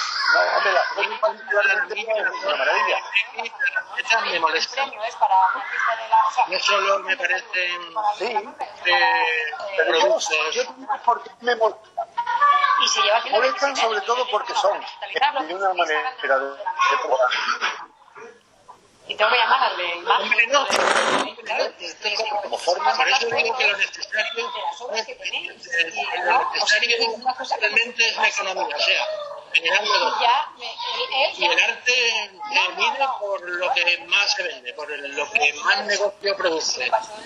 Una maravilla. Esta me molesta. No solo me parecen productos. ¿Por qué me molesta? Y se lleva molestan sobre todo porque son de una manera de programar. Y tengo que llamar al de imagen. Hombre, no. Como forma, por eso digo que lo necesario lo necesario realmente es la economía, o sea, generando dos. Y el arte se mide por lo que más se vende, por lo que más negocio produce.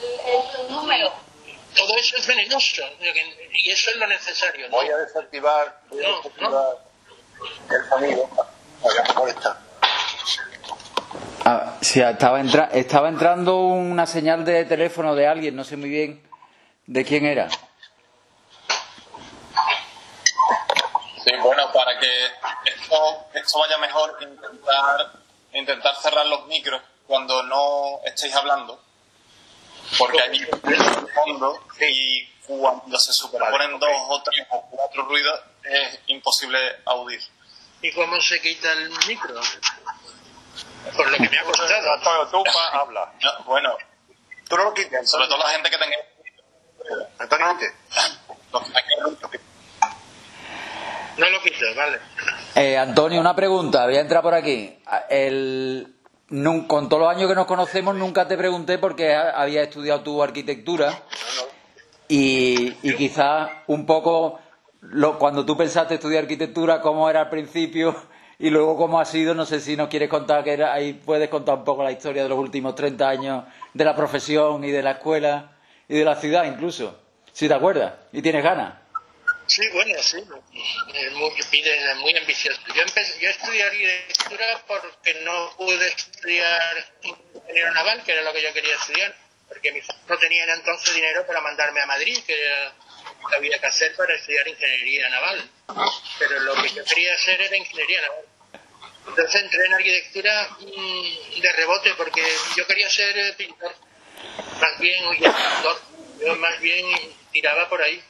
Todo eso es venenoso, y eso es lo necesario, ¿no? Voy a desactivar, voy a desactivar no, no. el sonido, para que me molesta. Ah, sí, estaba, entra estaba entrando una señal de teléfono de alguien, no sé muy bien de quién era. Sí, bueno, para que esto, esto vaya mejor, intentar, intentar cerrar los micros cuando no estéis hablando, porque aquí en fondo y cuando se superponen dos o tres o cuatro ruidos es imposible audir. ¿Y cómo se quita el micro? Por lo que me ha costado. Antonio, tú pa, habla. No, bueno, Tú no lo quites. sobre todo la gente que tenga... Antonio, ¿qué? No lo quites, vale. Eh, Antonio, una pregunta, voy a entrar por aquí. El, nun, con todos los años que nos conocemos nunca te pregunté por qué habías estudiado tu arquitectura y, y quizás un poco lo, cuando tú pensaste estudiar arquitectura, cómo era al principio y luego cómo ha sido. No sé si nos quieres contar, que era, ahí puedes contar un poco la historia de los últimos treinta años de la profesión y de la escuela y de la ciudad incluso, si te acuerdas y tienes ganas. Sí, bueno, sí. Es muy, es muy ambicioso. Yo, empecé, yo estudié arquitectura porque no pude estudiar ingeniero naval, que era lo que yo quería estudiar, porque mis padres no tenían entonces dinero para mandarme a Madrid, que era lo que había que hacer para estudiar ingeniería naval. Pero lo que yo quería hacer era ingeniería naval. Entonces entré en arquitectura mmm, de rebote, porque yo quería ser pintor, más bien, y pintor. Yo más bien tiraba por ahí.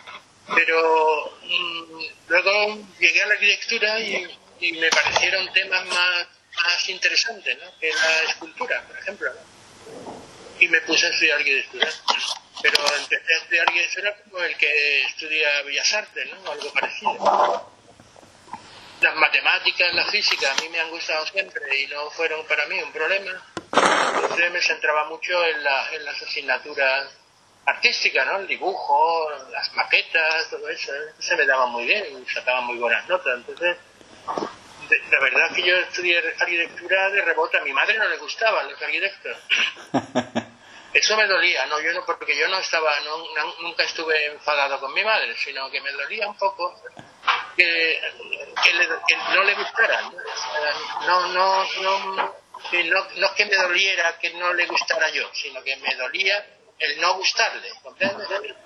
Pero mmm, luego llegué a la arquitectura y, y me parecieron temas más, más interesantes, ¿no? Que la escultura, por ejemplo, ¿no? Y me puse a estudiar arquitectura. Pero empecé a estudiar arquitectura como el que estudia Bellas Artes, ¿no? Algo parecido. Las matemáticas, la física, a mí me han gustado siempre y no fueron para mí un problema. Entonces me centraba mucho en, la, en las asignaturas artística, ¿no? El dibujo, las maquetas, todo eso, ¿eh? Se me daba muy bien y sacaba muy buenas notas. Entonces, de, la verdad es que yo estudié arquitectura de rebote. A mi madre no le gustaban los arquitectos. Eso me dolía, no, yo no, porque yo no estaba, no, no, nunca estuve enfadado con mi madre, sino que me dolía un poco que, que, le, que no le gustaran. No, no, no, no, no es que me doliera que no le gustara yo, sino que me dolía el no gustarle, ¿comprendes?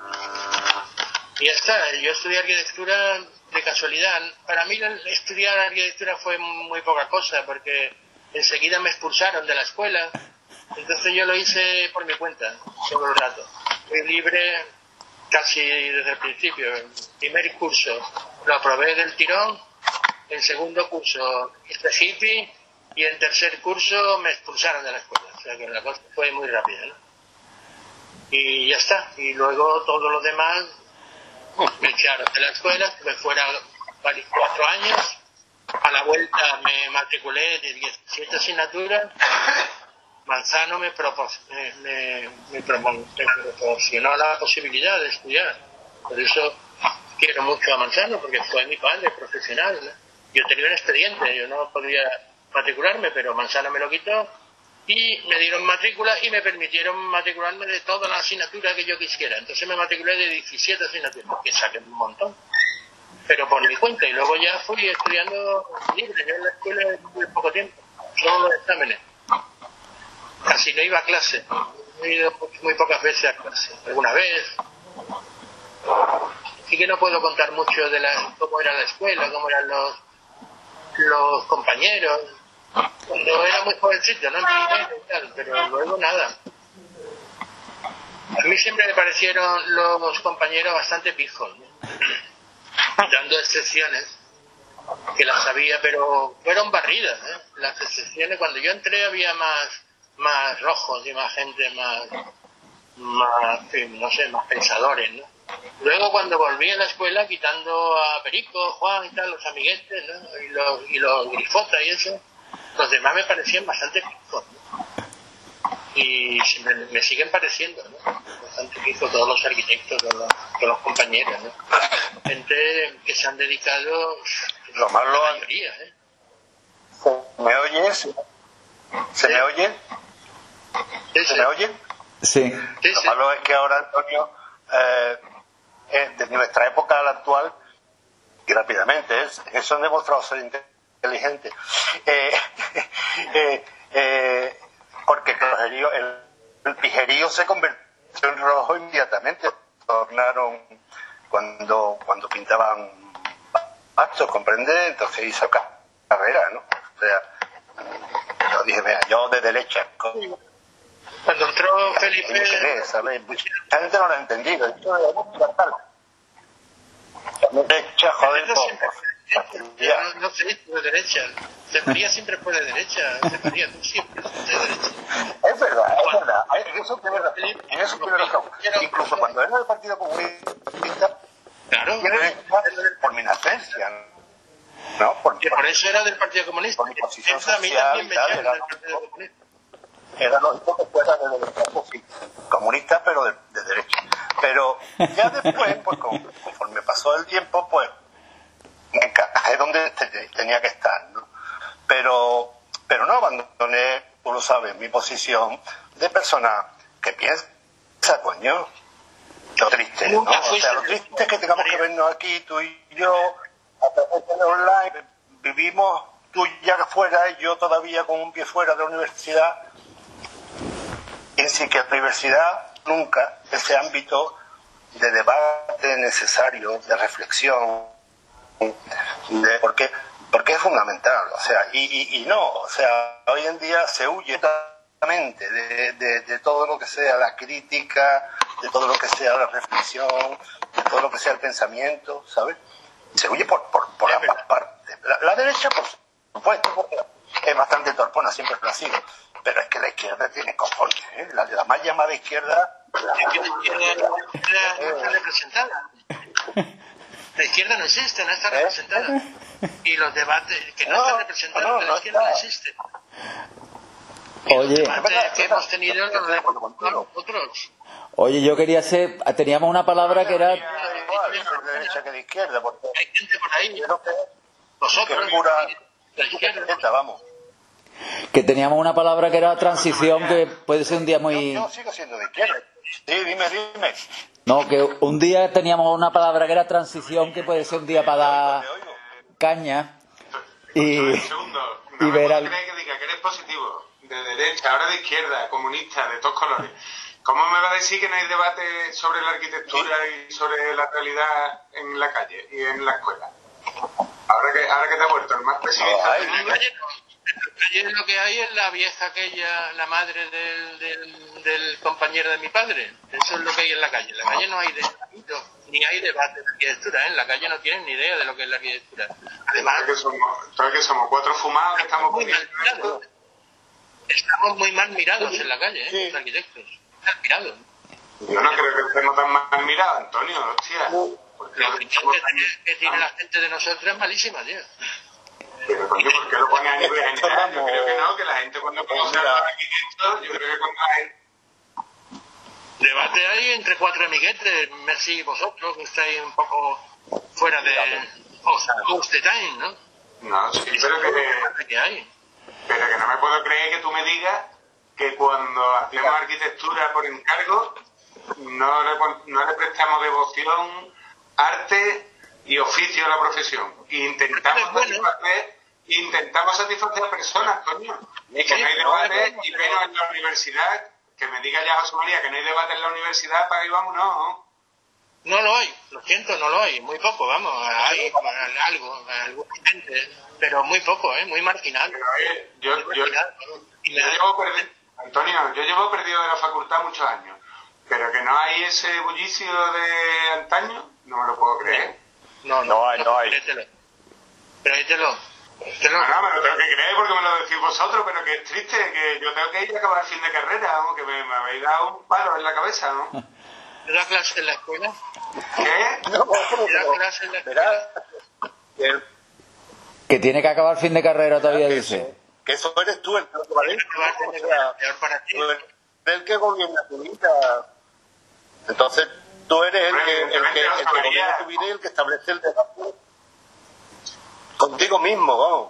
Y ya está, yo estudié arquitectura de casualidad. Para mí estudiar arquitectura fue muy poca cosa, porque enseguida me expulsaron de la escuela, entonces yo lo hice por mi cuenta, todo el rato. Fui libre casi desde el principio. El primer curso lo aprobé del tirón, el segundo curso hice hippie, y el tercer curso me expulsaron de la escuela, o sea que la cosa fue muy rápida, ¿no? Y ya está, y luego todo lo demás me echaron de la escuela, me fuera varios cuatro años, a la vuelta me matriculé de diecisiete asignaturas. Manzano me, propor me, me, me proporcionó la posibilidad de estudiar, por eso quiero mucho a Manzano, porque fue mi padre profesional, ¿no? Yo tenía un expediente, yo no podía matricularme, pero Manzano me lo quitó y me dieron matrícula y me permitieron matricularme de todas las asignaturas que yo quisiera. Entonces me matriculé de diecisiete asignaturas, que saqué un montón, pero por mi cuenta, y luego ya fui estudiando libre. Yo en la escuela muy poco tiempo, solo los exámenes, casi no iba a clase, he ido muy pocas veces a clase, alguna vez. Así que no puedo contar mucho de la, cómo era la escuela, cómo eran los, los compañeros. Cuando era muy jovencito, ¿no? En primero y tal, pero luego nada. A mí siempre me parecieron los compañeros bastante pijos, ¿no? Dando excepciones, que las había, pero fueron barridas, ¿eh? Las excepciones, cuando yo entré había más, más rojos y más gente más, más, no sé, más pensadores, ¿no? Luego cuando volví a la escuela, quitando a Perico, Juan y tal, los amiguetes, ¿no? Y los, y los grifotas y eso, los demás me parecían bastante pijos, ¿no? Y me, me siguen pareciendo, ¿no? Bastante pijos todos los arquitectos, todos los, todos los compañeros, ¿no? Gente que se han dedicado, lo malo, la mayoría, ¿eh? ¿Me oyes? ¿Se me oye? Sí, ¿Se sí. me oye? Sí. Sí, Lo sí. malo es que ahora, Antonio, eh, eh, de nuestra época a la actual, y rápidamente, ¿eh? Eso han demostrado ser inteligentes. Eh, eh, eh, porque el, el, el pijerío se convirtió en rojo inmediatamente. Tornaron cuando, cuando pintaban actos, ¿comprende? Entonces hizo carrera, ¿no? O sea, yo dije, vea, yo de derecha. Con, Cuando entró Felipe... Interés, ¿sabes? Mucha gente no lo ha entendido. Derecha, joder, Yo siempre- poco. yo no, no sé, de derecha. De María siempre fue de derecha. De María tú siempre fuiste de derecha. Es verdad, es verdad. En eso tiene razón. En eso tiene razón. Incluso cuando era del Partido Comunista, Claro. tiene derecha por mi nacencia, ¿no? Por, Que por eso era del Partido Comunista. por mi posición Eso a mí social también y me tal, llaman era del Partido Comunista. Era lógico que fuera de derecha, pues sí, comunista, pero de, de derecha. Pero ya después, pues conforme pasó el tiempo, pues, me encajé donde tenía que estar, ¿no? Pero, pero no abandoné, tú lo sabes, mi posición de persona que piensa, coño, lo triste, ¿no? O sea, lo triste es que tengamos que vernos aquí, tú y yo, a través de online, vivimos, tú ya fuera y yo todavía con un pie fuera de la universidad, y sí que la universidad nunca, ese ámbito de debate necesario, de reflexión, de, porque, porque es fundamental, o sea, y, y, y no, o sea, hoy en día se huye totalmente de, de, de todo lo que sea la crítica, de todo lo que sea la reflexión, de todo lo que sea el pensamiento, ¿sabes? Se huye por, por, por ambas partes. La, la derecha, por supuesto, porque es bastante torpona, siempre lo ha sido, pero es que la izquierda tiene cojones, ¿eh? La, la más llamada izquierda... La izquierda no está representada. La izquierda no existe, no está representada. Y los debates que no, no están representados, no, no, la izquierda no existe. Oye, los debates que hemos tenido los de nosotros. Oye, yo quería hacer, teníamos una palabra que era... Igual, de derecha que de izquierda, porque hay gente por ahí, creo que nosotros, que pura, la izquierda, vamos. Que teníamos una palabra que era transición, que puede ser un día muy... Yo, yo sigo siendo de izquierda. Sí, dime, dime. No, que un día teníamos una palabra que era transición, que puede ser un día para dar caña y, un segundo. No y me ver puedo al... creer que diga que eres positivo, de derecha, ahora de izquierda, comunista, de todos colores. ¿Cómo me va a decir que no hay debate sobre la arquitectura y sobre la realidad en la calle y en la escuela? Ahora que, ahora que te ha vuelto el más pesimista. En la calle, en la calle lo que hay es la vieja aquella, la madre del, del, del compañero de mi padre. Eso es lo que hay en la calle. En la calle no hay, de, no, ni hay debate de arquitectura, ¿eh? En la calle no tienen ni idea de lo que es la arquitectura. Además, ¿Sabes que somos, ¿sabes que somos cuatro fumados que estamos muy mal mirados. Estamos muy mal mirados en la calle, ¿eh? Sí. Los arquitectos. Mal mirados. Yo no creo que estemos tan mal mirados, Antonio, hostia. Porque La opinión que, que tiene la gente de nosotros es malísima, tío. Pero, coño, ¿por qué lo pone a nivel general? Yo creo que no, que la gente cuando conoce a los arquitectos, yo creo que cuando la gente... Debate hay entre cuatro amiguetes, Merci y vosotros, que estáis un poco fuera de host the time, ¿no? No, sí, pero que, ¿Qué hay? pero que no me puedo creer que tú me digas que cuando hacemos arquitectura por encargo no le, pon- no le prestamos devoción, arte y oficio a la profesión. Y intentamos Bueno. satisfacer, intentamos satisfacer a personas, coño. Y que no hay debate, y menos en la universidad. Que me diga ya José María que no hay debate en la universidad, para ahí vamos, no. No lo hay, lo siento, no lo hay, muy poco, vamos, hay algo, alguna gente, pero muy poco, ¿eh? Muy marginal. Pero, oye, yo, Muy yo, marginal. Y yo nada. llevo perdido, Antonio, yo llevo perdido de la facultad muchos años, pero que no hay ese bullicio de antaño, no me lo puedo creer. No, No hay, no hay. Créetelo. Créetelo. Créetelo. No, no, me lo tengo que creer porque me lo decís vosotros, pero que es triste, que yo tengo que ir a acabar el fin de carrera, ¿no? Que me, me habéis dado un palo en la cabeza, ¿no? ¿Da clase en la escuela? ¿Qué? No, ¿Da clase en la escuela? verás, que, Que tiene que acabar fin de carrera todavía, dice. que eso eres tú el que lo vale. Va a O tener sea, peor para ti. tú eres el que gobierna tu vida. Entonces, tú eres el que, el que, el que gobierna tu vida y el que establece el debate contigo mismo, vamos.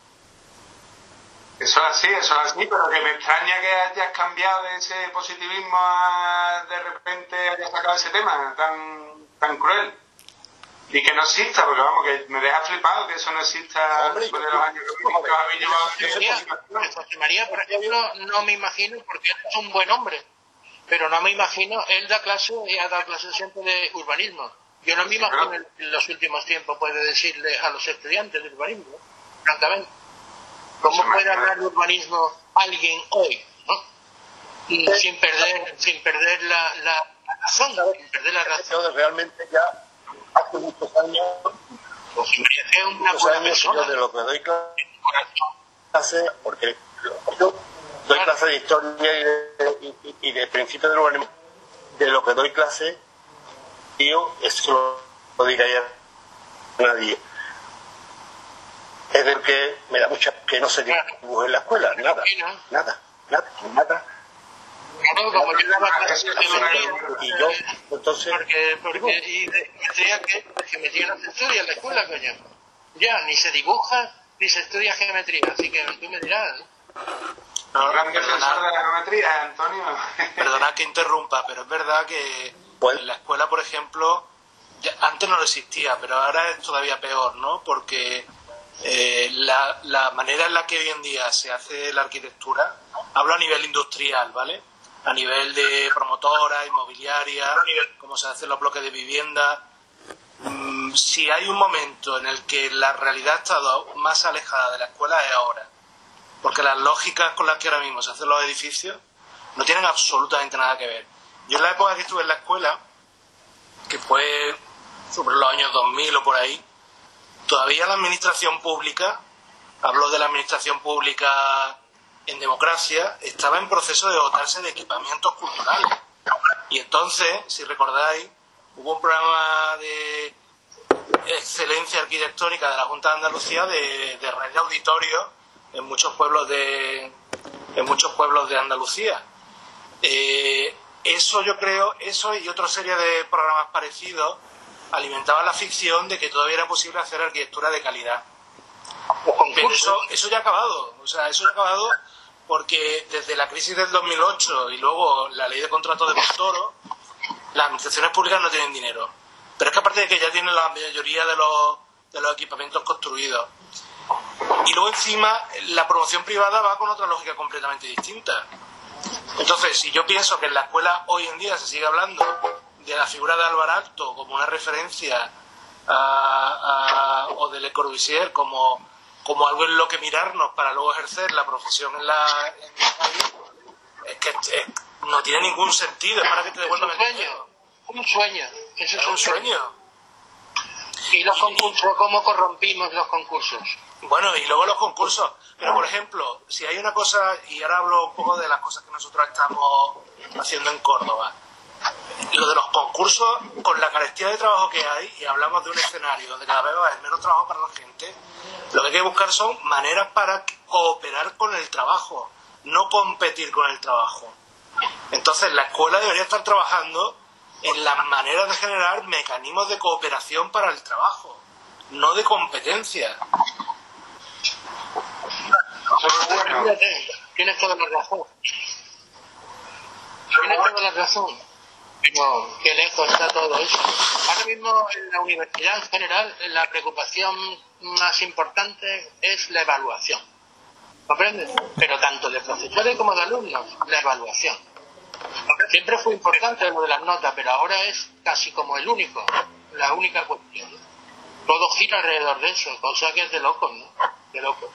Eso es así, eso es así, pero que me extraña que hayas cambiado de ese positivismo a de repente hayas sacado ese tema tan, tan cruel. Y que no exista, porque vamos, que me deja flipado que eso no exista Hombre, después de yo- los años que me habéis llevado José aquí. María, José María, por ejemplo, no me imagino, porque él es un buen hombre, pero no me imagino, él da clase y ha dado clases siempre de urbanismo. Yo no me imagino en los últimos tiempos puede decirle a los estudiantes de urbanismo, francamente. ¿Cómo José puede María. hablar de urbanismo alguien hoy, ¿no? Y sin perder, sin perder la, la razón, sin perder la razón. Yo realmente ya hace muchos años, José María es una muchos buena años persona. yo de lo que doy clase, porque yo doy clase de historia y de, y, y de principios del urbanismo, de lo que doy clase, tío, eso lo diga ya nadie. Es del que me da mucha que no se dibuja en la escuela, nada, nada, nada, nada. No, como yo daba clases de geometría, Y yo, entonces, porque, porque y de geometría, que geometría no se estudia en la escuela, coño. Ya, ni se dibuja, ni se estudia geometría, así que tú me dirás. No, gran defensor de la geometría, Antonio. Perdona que interrumpa, pero es verdad que Pues- en la escuela, por ejemplo, ya- antes no lo existía, pero ahora es todavía peor, ¿no? Porque eh, la, la manera en la que hoy en día se hace la arquitectura, hablo a nivel industrial, ¿vale? A nivel de promotora, inmobiliaria, cómo se hacen los bloques de vivienda. Mm, si hay un momento en el que la realidad ha estado más alejada de la escuela es ahora. Porque las lógicas con las que ahora mismo se hacen los edificios no tienen absolutamente nada que ver. Yo en la época que estuve en la escuela, que fue sobre los años dos mil o por ahí, todavía la administración pública, hablo de la administración pública en democracia, estaba en proceso de dotarse de equipamientos culturales. Y entonces, si recordáis, hubo un programa de excelencia arquitectónica de la Junta de Andalucía de, de red de auditorios en muchos pueblos de en muchos pueblos de Andalucía. Eh, eso yo creo, eso y otra serie de programas parecidos alimentaban la ficción de que todavía era posible hacer arquitectura de calidad. Pero eso, eso ya ha acabado, o sea, eso ya ha acabado porque desde la crisis del dos mil ocho y luego la ley de contratos de Montoro, las administraciones públicas no tienen dinero. Pero es que aparte de que ya tienen la mayoría de los, de los equipamientos construidos. Y luego encima la promoción privada va con otra lógica completamente distinta. Entonces, si yo pienso que en la escuela hoy en día se sigue hablando de la figura de Álvaro Alto como una referencia a, a, o de Le Corbusier como, como algo en lo que mirarnos para luego ejercer la profesión en la en el país, es que es, no tiene ningún sentido, es para que te devuelvan el dinero. Un sueño, eso Es un sueño. Y los concursos, ¿cómo corrompimos los concursos? Bueno, y luego los concursos. Pero, por ejemplo, si hay una cosa, y ahora hablo un poco de las cosas que nosotros estamos haciendo en Córdoba, lo de los concursos, con la carestía de trabajo que hay, y hablamos de un escenario donde cada vez va a haber menos trabajo para la gente, lo que hay que buscar son maneras para cooperar con el trabajo, no competir con el trabajo. Entonces, la escuela debería estar trabajando en las maneras de generar mecanismos de cooperación para el trabajo, no de competencia. Fíjate, tienes toda la razón. Tienes toda la razón. Pero qué lejos está todo eso. Ahora mismo en la universidad en general la preocupación más importante es la evaluación. ¿Comprendes? Pero tanto de profesores como de alumnos, la evaluación. Siempre fue importante lo de las notas, pero ahora es casi como el único, la única cuestión. Todo gira alrededor de eso, cosa que es de locos, ¿no? De locos.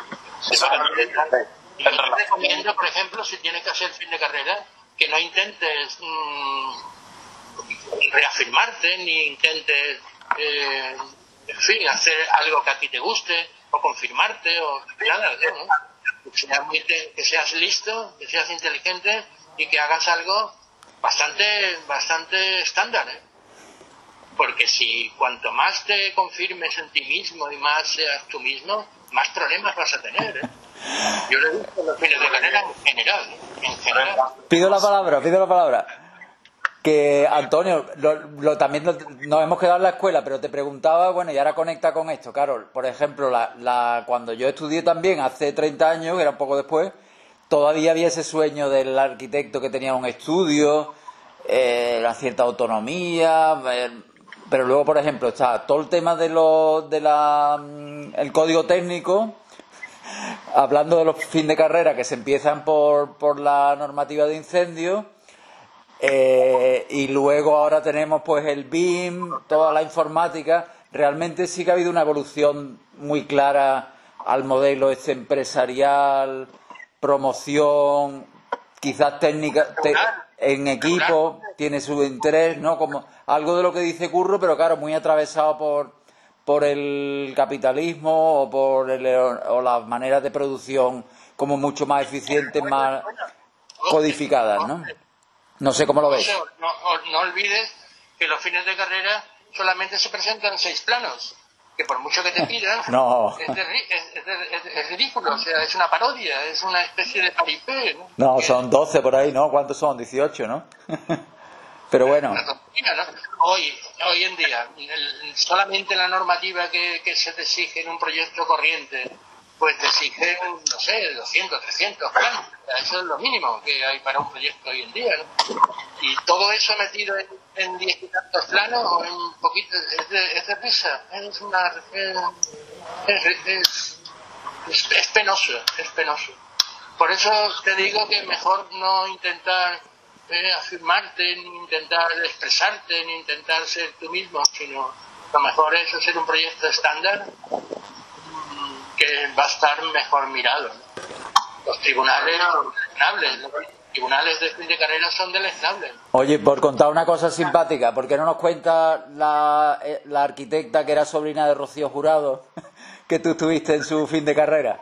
Yo te recomiendo, por ejemplo, si tienes que hacer fin de carrera, que no intentes mmm, reafirmarte, ni intentes, eh, en fin, hacer algo que a ti te guste, o confirmarte, o nada, ¿no? Que seas, muy, que seas listo, que seas inteligente y que hagas algo bastante, bastante estándar, ¿eh? Porque si cuanto más te confirmes en ti mismo y más seas tú mismo, más problemas vas a tener, ¿eh? Yo lo he visto en los fines de carrera en general, en general. Pido la palabra, pido la palabra. Que, Antonio, lo, lo, también lo, nos hemos quedado en la escuela, pero te preguntaba, bueno, y ahora conecta con esto, Carol. Por ejemplo, la, la, cuando yo estudié también, hace treinta años, que era un poco después, todavía había ese sueño del arquitecto que tenía un estudio, eh, una cierta autonomía, eh, pero luego, por ejemplo, está todo el tema de lo, de la, el código técnico, hablando de los fin de carrera que se empiezan por, por la normativa de incendios, eh, y luego ahora tenemos pues el B I M, toda la informática. Realmente sí que ha habido una evolución muy clara al modelo este empresarial, promoción, quizás técnica te, en equipo, tiene su interés, ¿no? Como algo de lo que dice Curro, pero claro, muy atravesado por por el capitalismo o por el, o las maneras de producción como mucho más eficientes, más codificadas, ¿no? No sé cómo lo ves. No, no olvides que los fines de carrera solamente se presentan seis planos. que por mucho que te pidan, no. es, de, es, es, de, es, es ridículo, o sea, es una parodia, es una especie de paripé, ¿no? No, son doce por ahí, ¿no? ¿Cuántos son? dieciocho, ¿no? Pero bueno. Hoy, hoy en día, el, solamente la normativa que, que se te exige en un proyecto corriente, pues te exigen, no sé, doscientos, trescientos planos. Eso es lo mínimo que hay para un proyecto hoy en día, ¿no? Y todo eso metido en, en diez y tantos planos o en un poquito, es de, es de risa, es una... Es, es, es, es penoso, es penoso. Por eso te digo que mejor no intentar eh, afirmarte, ni intentar expresarte, ni intentar ser tú mismo, sino lo mejor es hacer un proyecto estándar que va a estar mejor mirado, ¿no? Los tribunales son deleznables, los tribunales de fin de carrera son deleznables. Oye, por contar una cosa simpática, ¿por qué no nos cuenta la, la arquitecta que era sobrina de Rocío Jurado que tú estuviste en su fin de carrera?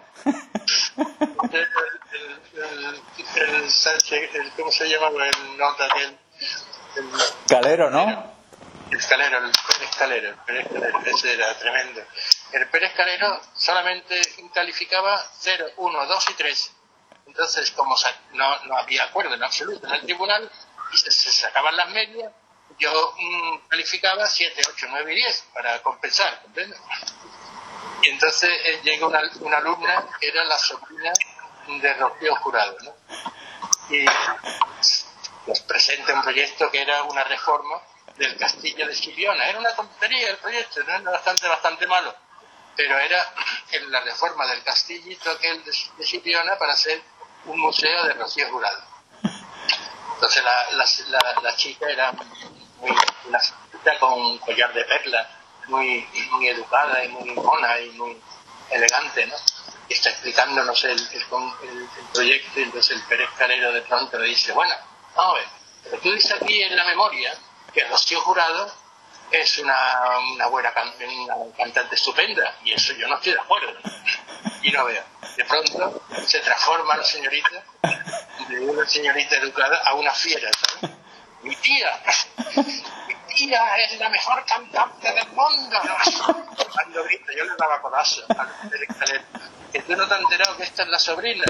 El, el, el, el Sánchez, el, ¿cómo se llama? El nota que el, el Calero, ¿no? El Calero, el Pérez Calero, el Pérez Calero, ese era tremendo. El Pérez Calero solamente calificaba cero, uno, dos y tres. Entonces, como no, no había acuerdo en absoluto en el tribunal, y se, se sacaban las medias, yo mmm, calificaba siete, ocho, nueve y diez para compensar, ¿comprendes? Y entonces eh, llega una, una alumna que era la sobrina de Rocío Jurado, ¿no? Y nos presenta un proyecto que era una reforma del castillo de Scipiona. Era una tontería el proyecto, ¿no? Era bastante, bastante malo, pero era la reforma del castillito aquel de, de Scipiona para hacer un museo de Rocío Jurado. Entonces la, la, la, la chica era muy, una chica con un collar de perlas, muy, muy educada y muy mona y muy elegante, ¿no? Y está explicándonos el, el, el, el proyecto, y entonces el Pérez Calero de pronto le dice, bueno, vamos a ver, pero tú dices aquí en la memoria que Rocío Jurado es una, una buena can, una cantante estupenda, y eso yo no estoy de acuerdo. Y no veo. De pronto se transforma la señorita de una señorita educada a una fiera, ¿sabes? Mi tía, mi tía es la mejor cantante del mundo, ¿no? Cuando grita, yo le daba codazo al Pérez, que tú no te has enterado que esta es la sobrina.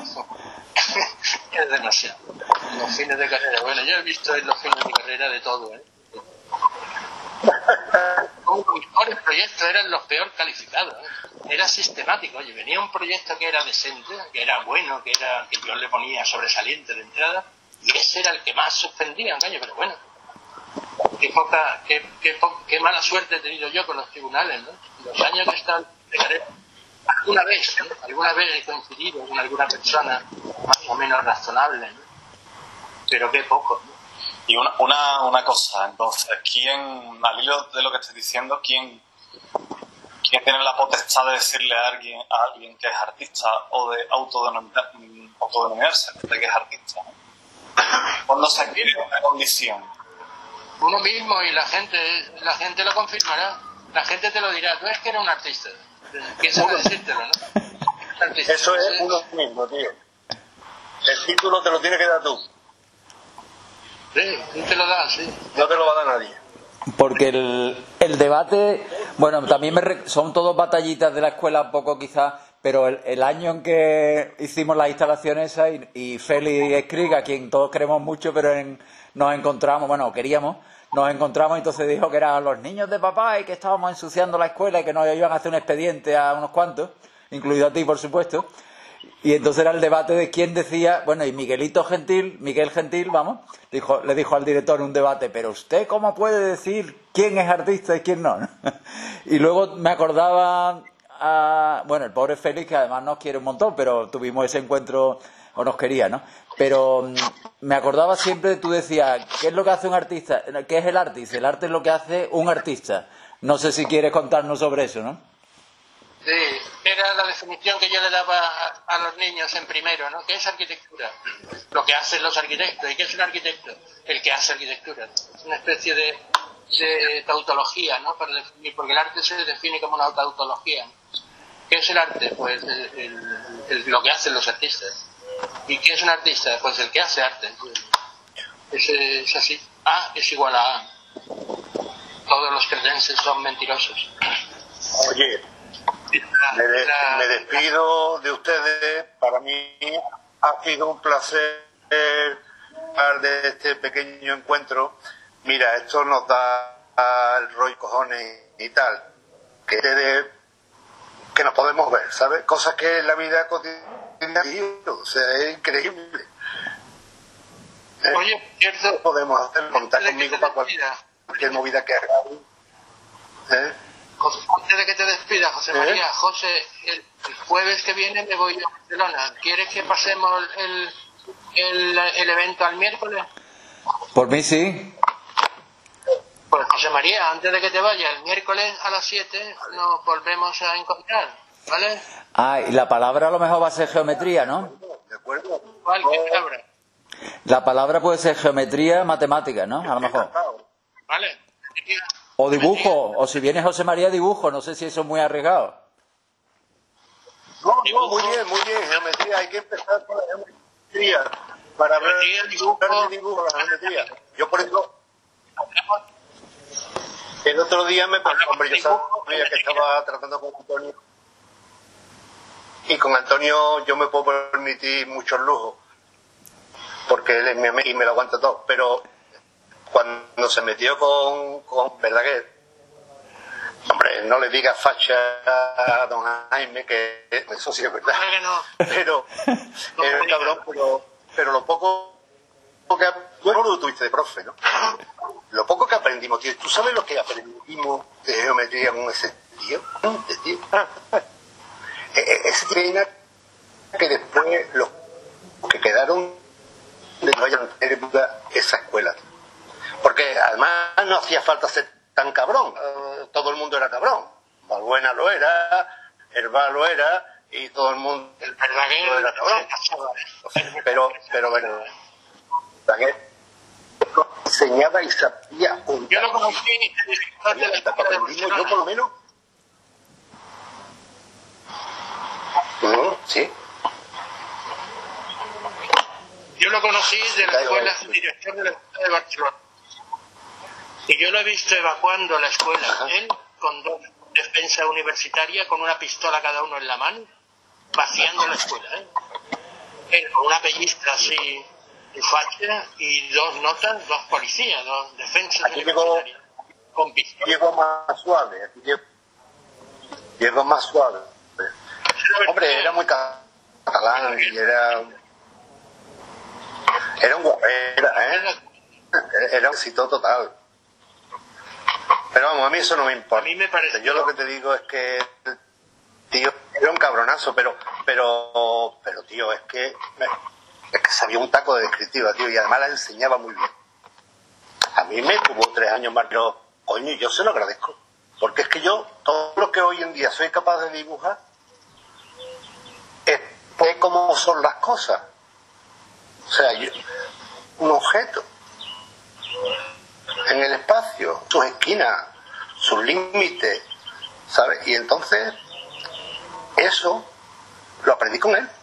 Es demasiado. Los fines de carrera, bueno, yo he visto en los fines de carrera de todo, ¿eh? Los mejores proyectos eran los peor calificados, ¿eh? Era sistemático. Oye, venía un proyecto que era decente, que era bueno, que era que yo le ponía sobresaliente de entrada, y ese era el que más suspendían, coño, pero bueno, qué poca, qué, qué, po, qué mala suerte he tenido yo con los tribunales, ¿no? Los años que están de carrera, alguna vez, ¿no? Alguna vez he coincidido con alguna persona más o menos razonable, ¿no? Pero qué poco, ¿no? Y una, una, una cosa, entonces, ¿quién, al hilo de lo que estoy diciendo, quién, quién tiene la potestad de decirle a alguien, a alguien que es artista o de autodenominar, autodenominarse de que es artista, ¿no? Cuando se adquiere una condición? Uno mismo, y la gente, la gente lo confirmará, la gente te lo dirá, tú es que eres un artista, piensa en decírtelo, ¿no? Artista, eso es entonces, uno mismo, tío. El título te lo tienes que dar tú. Sí, tú te lo das, sí. No te lo va a dar nadie. Porque el, el debate, bueno, también me re, son todos batallitas de la escuela, un poco quizás, pero el, el año en que hicimos las instalaciones esas, y, y Félix Escriga, a quien todos queremos mucho, pero en, nos encontramos, bueno, queríamos, nos encontramos, y entonces dijo que eran los niños de papá y que estábamos ensuciando la escuela y que nos iban a hacer un expediente a unos cuantos, incluido a ti, por supuesto. Y entonces era el debate de quién decía, bueno, y Miguelito Gentil, Miguel Gentil, vamos, dijo, le dijo al director en un debate, pero usted cómo puede decir quién es artista y quién no. Y luego me acordaba, a, bueno, el pobre Félix, que además nos quiere un montón, pero tuvimos ese encuentro, o nos quería, ¿no? Pero me acordaba siempre, tú decías, ¿qué es lo que hace un artista? ¿Qué es el arte? El arte es lo que hace un artista. No sé si quieres contarnos sobre eso, ¿no? Sí, era la definición que yo le daba a, a los niños en primero, ¿no? ¿Qué es arquitectura? Lo que hacen los arquitectos. ¿Y qué es un arquitecto? El que hace arquitectura. Es una especie de, de tautología, ¿no? Para definir, porque el arte se define como una tautología. ¿Qué es el arte? Pues el, el, el, lo que hacen los artistas. ¿Y qué es un artista? Pues el que hace arte. Es, es así. A es igual a A. Todos los cretenses son mentirosos. Oye, me, de- me despido de ustedes. Para mí ha sido un placer hablar de este pequeño encuentro. Mira, esto nos da el rollo cojones y tal, que, de, que nos podemos ver, ¿sabes? Cosas que en la vida cotidiana, o sea, es increíble. ¿Eh? Oye, cierto. Podemos hacer, contar conmigo para cualquier, cualquier movida que haga. ¿Eh? Antes de que te despidas, José ¿Eh? María, José, el, el jueves que viene me voy a Barcelona. ¿Quieres que pasemos el, el, el evento al miércoles? Por mí sí. Pues José María, antes de que te vayas, el miércoles a las siete nos volvemos a encontrar, ¿vale? Ah, y la palabra a lo mejor va a ser geometría, ¿no? ¿De acuerdo? ¿Cuál? ¿Qué palabra? La palabra puede ser geometría, matemática, ¿no? A lo mejor. ¿Vale? O dibujo, o si viene José María, dibujo. No sé si eso es muy arriesgado. No, no, muy bien, muy bien. Geometría, hay que empezar por la geometría para ver Geometría, dibujo. el dibujo, la geometría. Yo por eso, el otro día me pasó, hombre, yo sabía que estaba tratando con Antonio. Y con Antonio yo me puedo permitir muchos lujos, porque él es mi amigo y me lo aguanta todo. Pero cuando se metió con, con Verdaguer, hombre, no le digas facha a don Jaime, que eso sí es verdad. Claro que no. Pero, es cabrón, pero, pero lo poco que... Tú no lo tuviste de profe, ¿no? Lo poco que aprendimos, tío. ¿Tú sabes lo que aprendimos de geometría con ese tío? Ese tío. Ese tío que después los que quedaron de no hayan esa escuela. Porque además no hacía falta ser tan cabrón. Uh, todo el mundo era cabrón. Balbuena lo era, Herbal lo era, y todo el mundo El verdadero era cabrón. Pero, pero bueno, Verdaguer enseñaba y sabía un Yo lo conocí en de la escuela de aprendimos, yo por Barcelona. lo menos. Mm, sí. Yo lo conocí de la escuela, director de la escuela de Barcelona. Y yo lo he visto evacuando la escuela. Ajá. Él con dos defensas universitarias, con una pistola cada uno en la mano, vaciando la escuela. ¿eh? Él con una pellizca así, de facha, y dos notas, dos policías, dos defensas Aquí llegó- universitarias. Con pistola. Llegó más suave, aquí llegó, llegó más suave. Hombre, era muy catalán y era. Era un guapera, ¿eh? Era un éxito total. Pero vamos, a mí eso no me importa. A mí me parece- Yo lo que te digo es que el tío era un cabronazo, pero, pero, pero tío, es que, es que sabía un taco de descriptiva, tío, y además la enseñaba muy bien. A mí me tuvo tres años más, pero coño, yo se lo agradezco. Porque es que yo, todo lo que hoy en día soy capaz de dibujar, es pues cómo son las cosas. O sea, yo, un objeto en el espacio, sus esquinas, sus límites, ¿sabes? Y entonces, eso lo aprendí con él.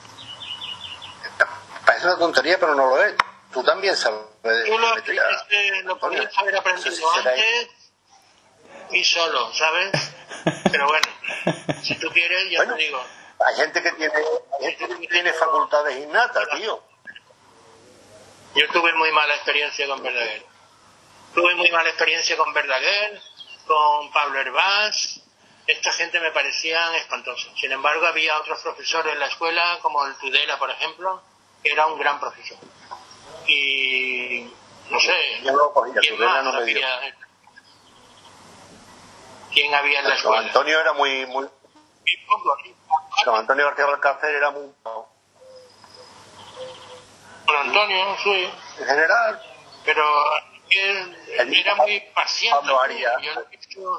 Parece una tontería, pero no lo es. Tú también sabes de Tú lo, geometría, aprendiste, lo Antonio. podías haber No sé aprendido si será ahí. antes y solo, ¿sabes? Pero bueno, si tú quieres, ya Bueno, te digo. hay gente que tiene, hay gente que tiene facultades innatas, tío. Yo tuve muy mala experiencia con Verdaguer. Tuve muy mala experiencia con Verdaguer, con Pablo Herbás. Esta gente me parecían espantosos. Sin embargo, había otros profesores en la escuela, como el Tudela, por ejemplo, que era un gran profesor. Y no sé, Yo no cogía, ¿quién Tudela más no me dio. había? ¿Quién había en la Don escuela? Antonio era muy, muy, Y poco, y poco. Don Antonio García Balcácer era muy, Don Antonio, sí, en general, pero él El- era muy paciente. Pablo Arias. Yo lo he visto.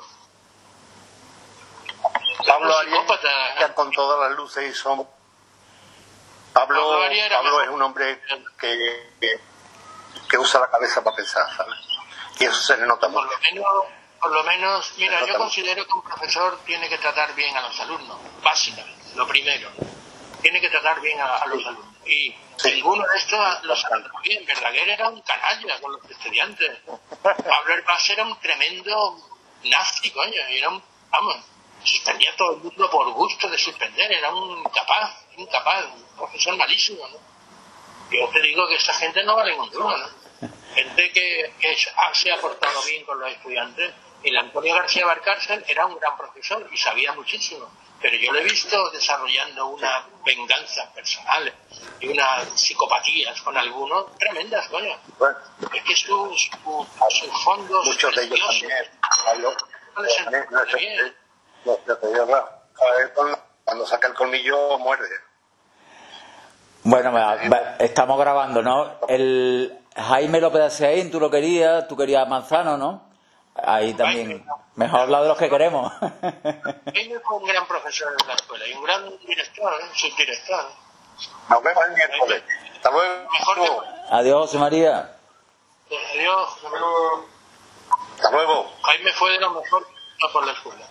Pablo Un Arias, psicópata. con todas las luces y son. Pablo, Pablo Arias era Pablo mejor. es un hombre que, que, que usa la cabeza para pensar, ¿sabes? Y eso se le nota Por mucho. lo menos, por lo menos, mira, Se yo nota considero que un profesor tiene que tratar bien a los alumnos, básicamente, lo primero. Tiene que tratar bien a, a los alumnos. Y Sí. ninguno de estos los trató bien. Verdaguer era un canalla con los estudiantes. Pablo Herbás era un tremendo nazi, coño. Era un, vamos, Suspendía a todo el mundo por gusto de suspender, era un incapaz, incapaz, un profesor malísimo, ¿no? Yo te digo que esa gente no vale un duro, ¿no? Gente que, que se ha portado bien con los estudiantes. El Antonio García Valcárcel era un gran profesor y sabía muchísimo, pero yo lo he visto desarrollando unas venganzas personales y unas psicopatías con algunos tremendas, coño. Bueno, es que sus su, su fondos muchos de ellos también, Pablo, no les también, entiendo no, bien. no, no, te digo, no. A ver, cuando- cuando saca el colmillo muerde. Bueno, va- va- estamos grabando, ¿no? El Jaime López de Aseaín, tú lo querías, tú querías Manzano, ¿no? Ahí también. Mejor hablar de los que queremos. Él fue un gran profesor en la escuela y un gran director, ¿eh? Subdirector. Nos vemos el miércoles. Hasta luego. Mejor que... Adiós, José María. Adiós. Hasta luego. Jaime fue de lo mejor por la escuela.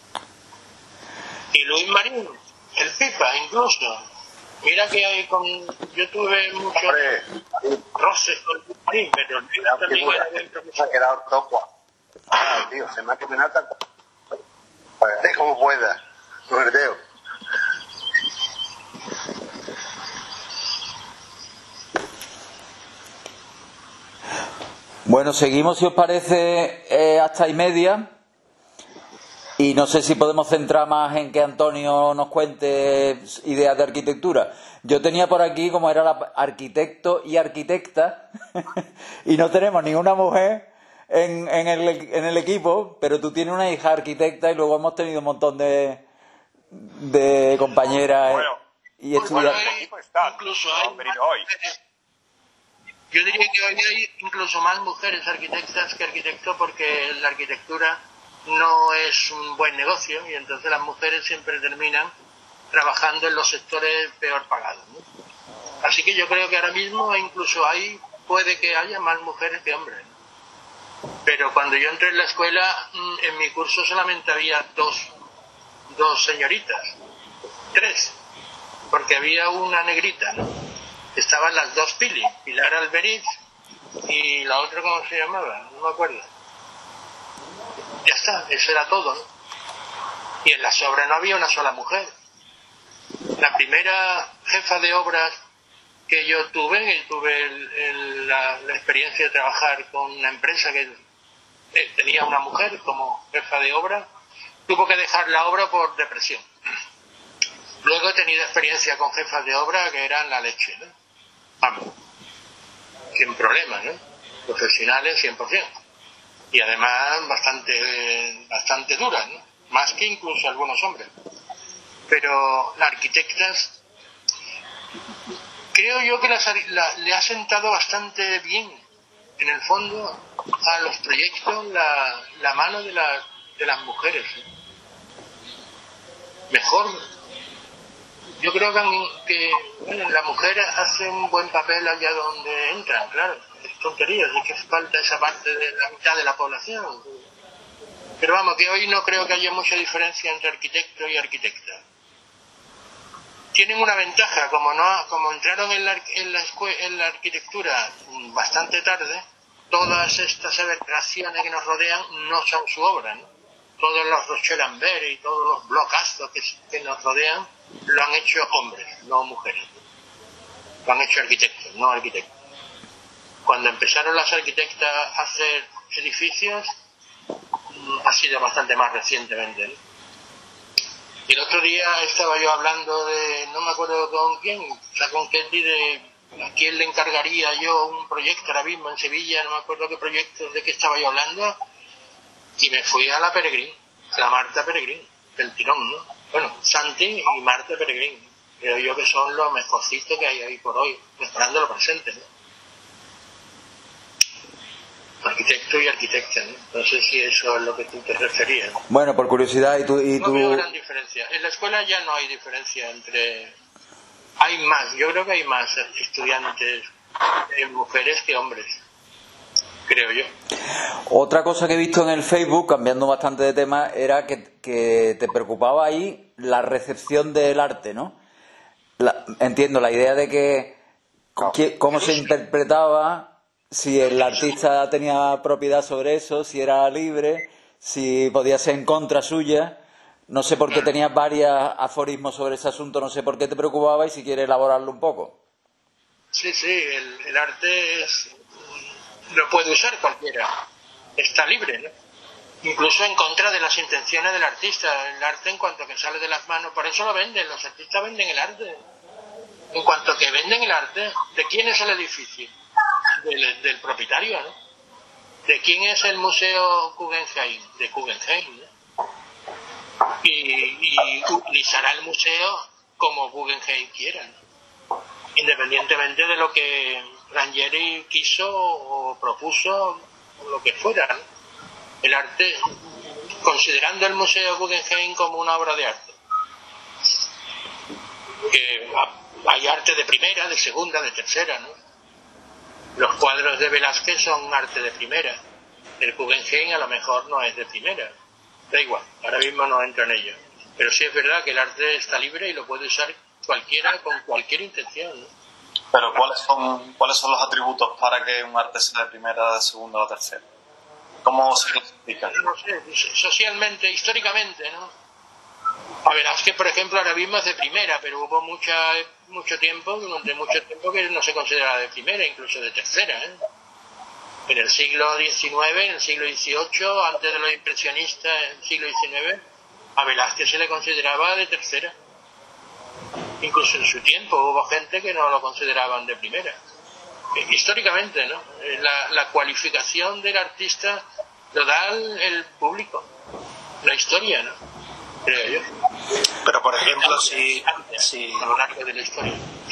Y Luis Marín, el Pipa, incluso. Mira que hay con... Yo tuve muchos Hombre, roces con Luis Marín, pero el Pipa la también figura era buen se profesor. ha quedado topo. Ah, tío, se me ha quedado nata. Pues como pueda. No verdeo. Bueno, seguimos, si os parece, eh, hasta y media. Y no sé si podemos centrar más en que Antonio nos cuente ideas de arquitectura. Yo tenía por aquí, como era la arquitecto y arquitecta, y no tenemos ninguna mujer en, en, el, en el equipo, pero tú tienes una hija arquitecta y luego hemos tenido un montón de, de compañeras Bueno, y Bueno, estudiantes. el hay- equipo está, incluso no hay han venido hoy. Yo diría que hoy hay incluso más mujeres arquitectas que arquitectos porque la arquitectura no es un buen negocio y entonces las mujeres siempre terminan trabajando en los sectores peor pagados, ¿no? Así que yo creo que ahora mismo incluso hay, puede que haya más mujeres que hombres. Pero cuando yo entré en la escuela, mm, en mi curso solamente había dos, dos señoritas, tres, porque había una negrita, ¿no? Estaban las dos Pili, Pilar Alberiz y la otra, ¿cómo se llamaba? No me acuerdo. Ya está, eso era todo, ¿no? Y en las obras no había una sola mujer. La primera jefa de obras que yo tuve, que tuve el- el- la, la experiencia de trabajar con una empresa que eh, tenía una mujer como jefa de obra, tuvo que dejar la obra por depresión. Luego he tenido experiencia con jefas de obra que eran la leche, ¿no? Vamos, sin problemas, ¿no? Profesionales cien por ciento. Y además bastante, bastante duras, ¿no? Más que incluso algunos hombres. Pero las arquitectas, creo yo que las, la- le ha sentado bastante bien, en el fondo, a los proyectos la, la mano de, la- de las mujeres, ¿no? Mejor. Yo creo que, que bueno, las mujeres hacen un buen papel allá donde entran, claro. Es tontería, es que falta esa parte de la mitad de la población. Pero vamos, que hoy no creo que haya mucha diferencia entre arquitecto y arquitecta. Tienen una ventaja, como no como entraron en la, en la, escue- en la arquitectura bastante tarde, todas estas aberraciones que nos rodean no son su obra, ¿no? Todos los Rochelle Ambert y todos los blocazos que, que nos rodean lo han hecho hombres, no mujeres. Lo han hecho arquitectos, no arquitectos. Cuando empezaron las arquitectas a hacer edificios, mm, ha sido bastante más recientemente, ¿no? Y el otro día estaba yo hablando de, no me acuerdo con quién, o sea, con Ketty, de a quién le encargaría yo un proyecto ahora mismo en Sevilla, no me acuerdo qué proyecto, de qué estaba yo hablando, y me fui a la Peregrín, a la Marta Peregrín, del tirón, ¿no? Bueno, Santi y Marta Peregrín, creo yo que son los mejorcitos que hay ahí por hoy, mejorando lo presente, ¿no? Arquitecto y arquitecta, ¿no? No sé si eso es lo que tú te referías. Bueno, por curiosidad, y tú... Y No veo tú... gran diferencia. En la escuela ya no hay diferencia entre... Hay más, yo creo que hay más estudiantes eh, mujeres que hombres, creo yo. Otra cosa que he visto en el Facebook, cambiando bastante de tema, era que, que te preocupaba ahí la recepción del arte, ¿no? La- entiendo la idea de que co- que- cómo se interpretaba, si el artista tenía propiedad sobre eso, si era libre, si podía ser en contra suya. No sé por qué tenías varios aforismos sobre ese asunto, no sé por qué te preocupaba y si quieres elaborarlo un poco. Sí, sí, el, el arte es, lo puede usar cualquiera, está libre, ¿no? Incluso en contra de las intenciones del artista. El arte, en cuanto que sale de las manos, por eso lo venden, los artistas venden el arte. En cuanto que venden el arte, ¿de quién es el edificio? Del, del propietario, ¿no? ¿De quién es el museo Guggenheim? De Guggenheim, ¿no? Y, y utilizará el museo como Guggenheim quiera, ¿no? Independientemente de lo que Ranieri quiso o propuso, o lo que fuera, ¿no? El arte, considerando el museo Guggenheim como una obra de arte, que hay arte de primera, de segunda, de tercera, ¿no? Los cuadros de Velázquez son arte de primera, el Guggenheim a lo mejor no es de primera, da igual, ahora mismo no entro en ello, pero sí es verdad que el arte está libre y lo puede usar cualquiera con cualquier intención, ¿no? Pero ¿cuáles son, cuáles son los atributos para que un arte sea de primera, de segunda o tercera? ¿Cómo se clasifica? No sé, socialmente, históricamente, ¿no? A Velázquez, por ejemplo, ahora mismo es de primera, pero hubo mucha, mucho tiempo, durante mucho tiempo, que no se consideraba de primera, incluso de tercera, ¿eh? En el siglo diecinueve, en el siglo dieciocho, antes de los impresionistas, en el siglo diecinueve, a Velázquez se le consideraba de tercera. Incluso en su tiempo hubo gente que no lo consideraban de primera. Históricamente, ¿no? La, la cualificación del artista lo da el, el público, la historia, ¿no? Creo yo. Pero, por ejemplo, si... si a lo largo de la historia.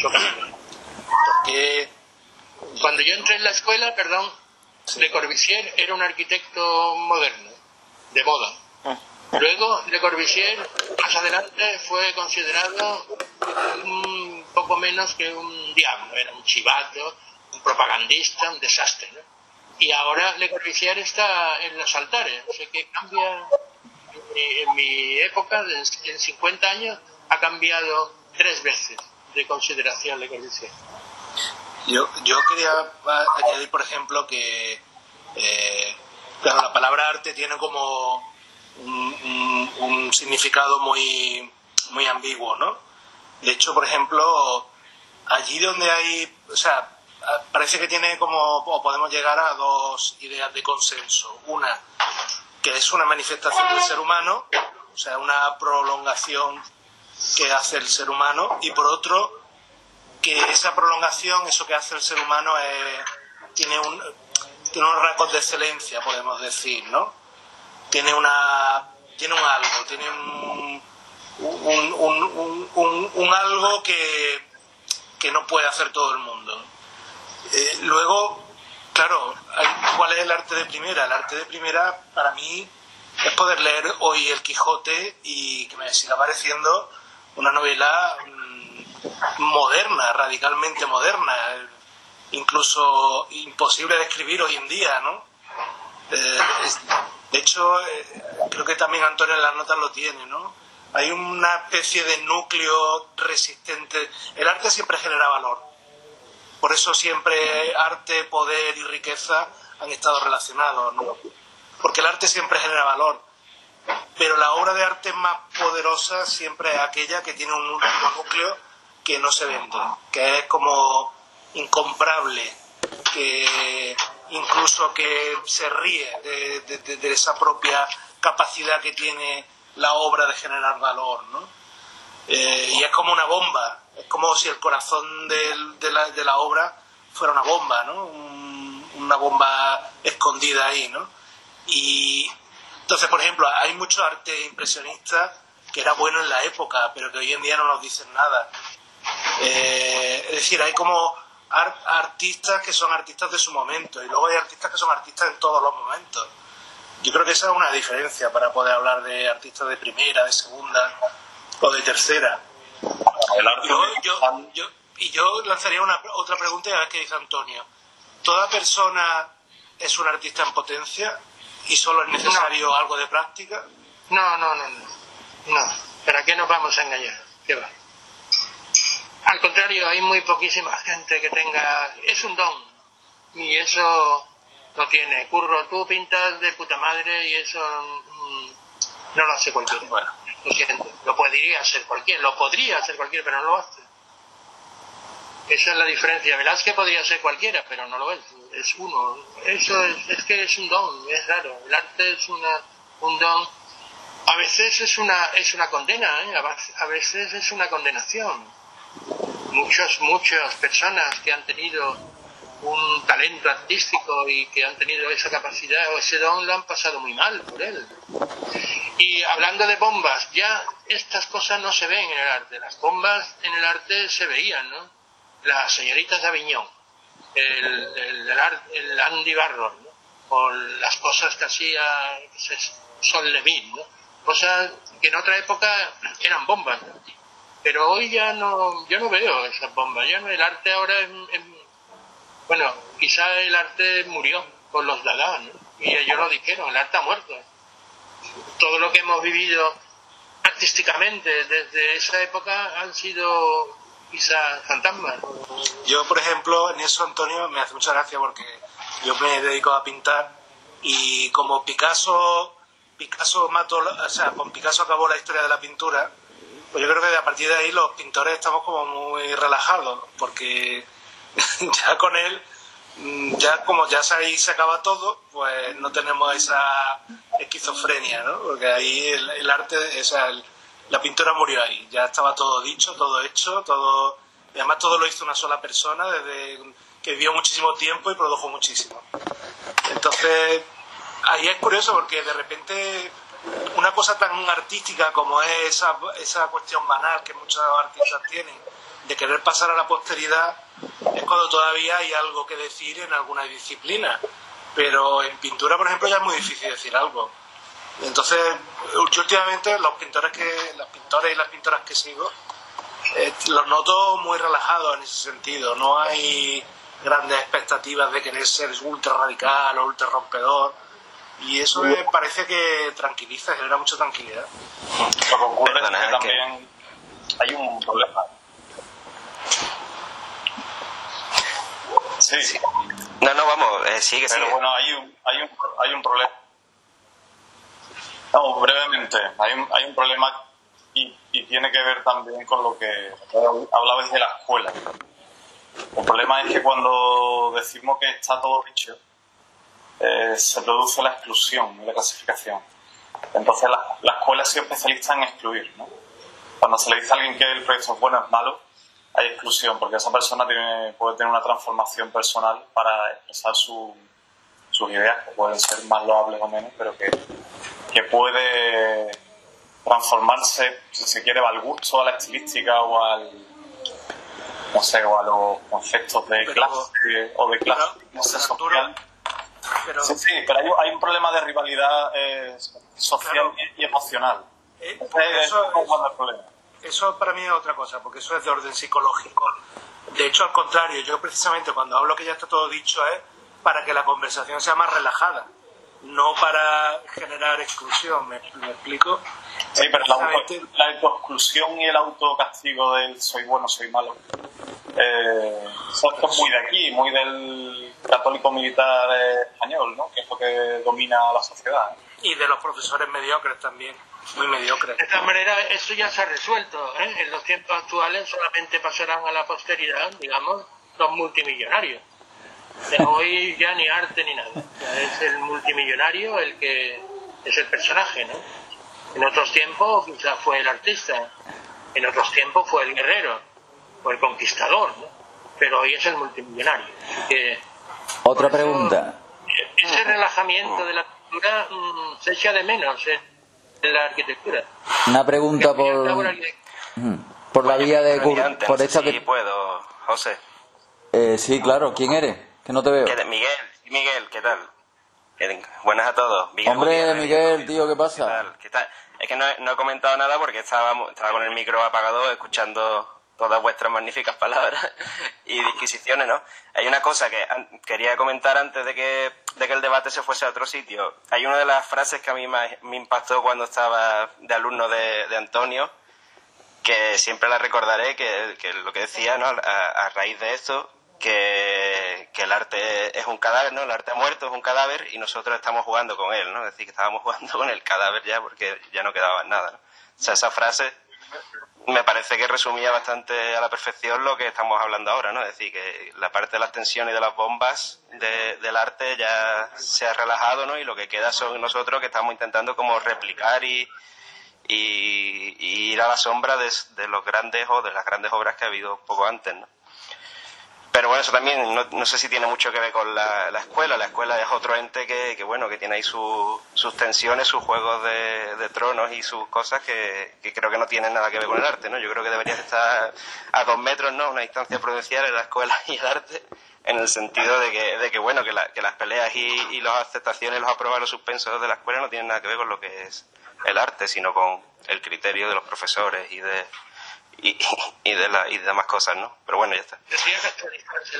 porque Cuando yo entré en la escuela, perdón, Le Corbusier era un arquitecto moderno, de moda. Luego, Le Corbusier, más adelante, fue considerado un poco menos que un diablo, era un chivato, un propagandista, un desastre, ¿no? Y ahora Le Corbusier está en los altares, o sea que cambia. En mi, en mi época, en cincuenta años, ha cambiado tres veces de consideración Le Corbusier. yo, yo quería añadir, por ejemplo, que eh, claro, la palabra arte tiene como un, un, un significado muy, muy ambiguo, ¿no? De hecho, por ejemplo, allí donde hay, o sea, parece que tiene como, o podemos llegar a dos ideas de consenso. Una, que es una manifestación del ser humano, o sea, una prolongación que hace el ser humano, y por otro, que esa prolongación, eso que hace el ser humano, es, tiene, un, tiene unos rasgos de excelencia, podemos decir, ¿no? Tiene una tiene un algo, tiene un, un, un, un, un, un algo que, que no puede hacer todo el mundo. Eh, luego, claro, ¿cuál es el arte de primera? El arte de primera, para mí, es poder leer hoy El Quijote y que me siga pareciendo una novela mmm, moderna, radicalmente moderna, incluso imposible de escribir hoy en día, ¿no? Eh, es, de hecho, eh, creo que también Antonio en las notas lo tiene, ¿no? Hay una especie de núcleo resistente. El arte siempre genera valor. Por eso siempre arte, poder y riqueza han estado relacionados, ¿no? Porque el arte siempre genera valor. Pero la obra de arte más poderosa siempre es aquella que tiene un núcleo que no se vende, que es como incomparable, que incluso que se ríe de, de, de esa propia capacidad que tiene la obra de generar valor, ¿no? Eh, y es como una bomba, es como si el corazón de, de, la, de la obra fuera una bomba, ¿no? Un, una bomba escondida ahí, ¿no? Y entonces, por ejemplo, hay mucho arte impresionista que era bueno en la época, pero que hoy en día no nos dicen nada. Eh, es decir, hay como art, artistas que son artistas de su momento, y luego hay artistas que son artistas en todos los momentos. Yo creo que esa es una diferencia para poder hablar de artistas de primera, de segunda o de tercera. Yo, yo, yo, y yo lanzaría una, otra pregunta y a ver qué dice Antonio. ¿Toda persona es un artista en potencia y solo es necesario no. algo de práctica? No, no, no, no. No. ¿Para qué nos vamos a engañar? ¿Qué va? Al contrario, hay muy poquísima gente que tenga... Es un don. Y eso lo tiene. Curro, tú pintas de puta madre y eso... No lo hace cualquiera. Bueno, lo siento. Lo podría hacer cualquiera, lo podría hacer cualquiera, pero no lo hace. Esa es la diferencia. Velázquez podría ser cualquiera, pero no lo es. Es uno. Eso es, es que es un don, es raro. El arte es una, un don. A veces es una, es una condena, ¿eh? A veces es una condenación. Muchos, muchas personas que han tenido un talento artístico y que han tenido esa capacidad o ese don lo han pasado muy mal por él. Y hablando de bombas, ya estas cosas no se ven en el arte. Las bombas en el arte se veían, ¿no? Las señoritas de Aviñón, el, el, el, el Andy Warhol, ¿no? O las cosas que hacía Sol Levin, ¿no? Cosas que en otra época eran bombas, ¿no? Pero hoy ya no, yo no veo esas bombas. Ya no, el arte ahora es, es, bueno, quizá el arte murió con los Dada, ¿no? Y ellos lo dijeron, el arte ha muerto. Todo lo que hemos vivido artísticamente desde esa época han sido quizá fantasmas. Yo, por ejemplo, en eso, Antonio, me hace mucha gracia porque yo me dedico a pintar y como Picasso, Picasso mató, o sea, con Picasso acabó la historia de la pintura, pues yo creo que a partir de ahí los pintores estamos como muy relajados porque ya con él, ya como ya ahí se acaba todo, pues no tenemos esa esquizofrenia, ¿no? Porque ahí el, el arte, o sea, el, la pintura murió ahí, ya estaba todo dicho, todo hecho, todo, y además todo lo hizo una sola persona desde que vivió muchísimo tiempo y produjo muchísimo. Entonces, ahí es curioso porque de repente una cosa tan artística como es esa, esa cuestión banal que muchos artistas tienen de querer pasar a la posteridad, es cuando todavía hay algo que decir en alguna disciplina, pero en pintura, por ejemplo, ya es muy difícil decir algo. Entonces, yo últimamente los pintores que los pintores y las pintoras que sigo eh, los noto muy relajados en ese sentido. No hay grandes expectativas de querer ser ultra radical o ultra rompedor, y eso me parece que tranquiliza, genera mucha tranquilidad. Lo que ocurre es que también hay un problema. Sí, sí. No, no, vamos, eh, sigue, sigue. Pero bueno, hay un, hay un, hay un problema. No, brevemente, hay un, hay un problema y, y tiene que ver también con lo que hablabais de la escuela. El problema es que cuando decimos que está todo dicho, eh, se produce la exclusión y la clasificación. Entonces la, la escuela se especializa en excluir, ¿no? Cuando se le dice a alguien que el proyecto es bueno o es malo, hay exclusión, porque esa persona tiene, puede tener una transformación personal para expresar su, sus ideas, que pueden ser más loables o menos, pero que, que puede transformarse, si se quiere, al gusto, a la estilística o al, no sé, o a los conceptos de pero, clase o de clase no sé, social. Pero, sí, sí, pero hay, hay un problema de rivalidad eh, social claro, y emocional. Eh, eso, eso, el problema. Eso para mí es otra cosa, porque eso es de orden psicológico. De hecho, al contrario, yo precisamente cuando hablo que ya está todo dicho es para que la conversación sea más relajada, no para generar exclusión, ¿me, me explico? Sí, pero la, auto, la autoexclusión y el autocastigo del soy bueno, soy malo, eh, eso es muy de aquí, muy del católico militar español, ¿no? Que es lo que domina la sociedad, ¿eh? Y de los profesores mediocres también. Muy mediocre. De todas maneras, eso ya se ha resuelto, ¿eh? En los tiempos actuales solamente pasarán a la posteridad, digamos, los multimillonarios. De hoy ya ni arte ni nada. Ya es el multimillonario el que es el personaje, ¿no? En otros tiempos quizás fue el artista, en otros tiempos fue el guerrero, o el conquistador, ¿no? Pero hoy es el multimillonario. Que, Otra pregunta. Ese relajamiento de la cultura mmm, se echa de menos, ¿eh? En la arquitectura. Una pregunta por por la vía de antes, por no esta sé si que... puedo, José. Eh, sí, claro. ¿Quién eres? Que no te veo. Miguel, Miguel, ¿qué tal? Buenas a todos. Miguel, Hombre, Miguel, Miguel, Miguel, tío, ¿qué pasa? ¿Qué tal? ¿Qué tal? Es que no he, no he comentado nada porque estaba, estaba con el micro apagado escuchando todas vuestras magníficas palabras y disquisiciones, ¿no? Hay una cosa que an- quería comentar antes de que, de que el debate se fuese a otro sitio. Hay una de las frases que a mí me, me impactó cuando estaba de alumno de, de Antonio, que siempre la recordaré, que, que lo que decía, ¿no? A, a raíz de esto, que, que el arte es un cadáver, ¿no? El arte ha muerto, es un cadáver y nosotros estamos jugando con él, ¿no? Es decir, que estábamos jugando con el cadáver ya porque ya no quedaba nada, ¿no? O sea, esa frase me parece que resumía bastante a la perfección lo que estamos hablando ahora, ¿no? Es decir, que la parte de las tensiones y de las bombas de, del arte ya se ha relajado, ¿no? Y lo que queda son nosotros que estamos intentando como replicar y, y, y ir a la sombra de, de los grandes o de las grandes obras que ha habido poco antes, ¿no? Pero bueno, eso también no, no sé si tiene mucho que ver con la, la escuela. La escuela es otro ente que, que bueno, que tiene ahí su, sus tensiones, sus juegos de, de tronos y sus cosas que, que creo que no tienen nada que ver con el arte, ¿no? Yo creo que debería estar a dos metros, ¿no? Una distancia prudencial en la escuela y el arte, en el sentido de que, de que bueno, que, la, que las peleas y, y las aceptaciones, los aprobados, los suspensos de la escuela no tienen nada que ver con lo que es el arte, sino con el criterio de los profesores y de... Y, y de la y de demás cosas, ¿no? Pero bueno, ya está. Tendría que actualizarse.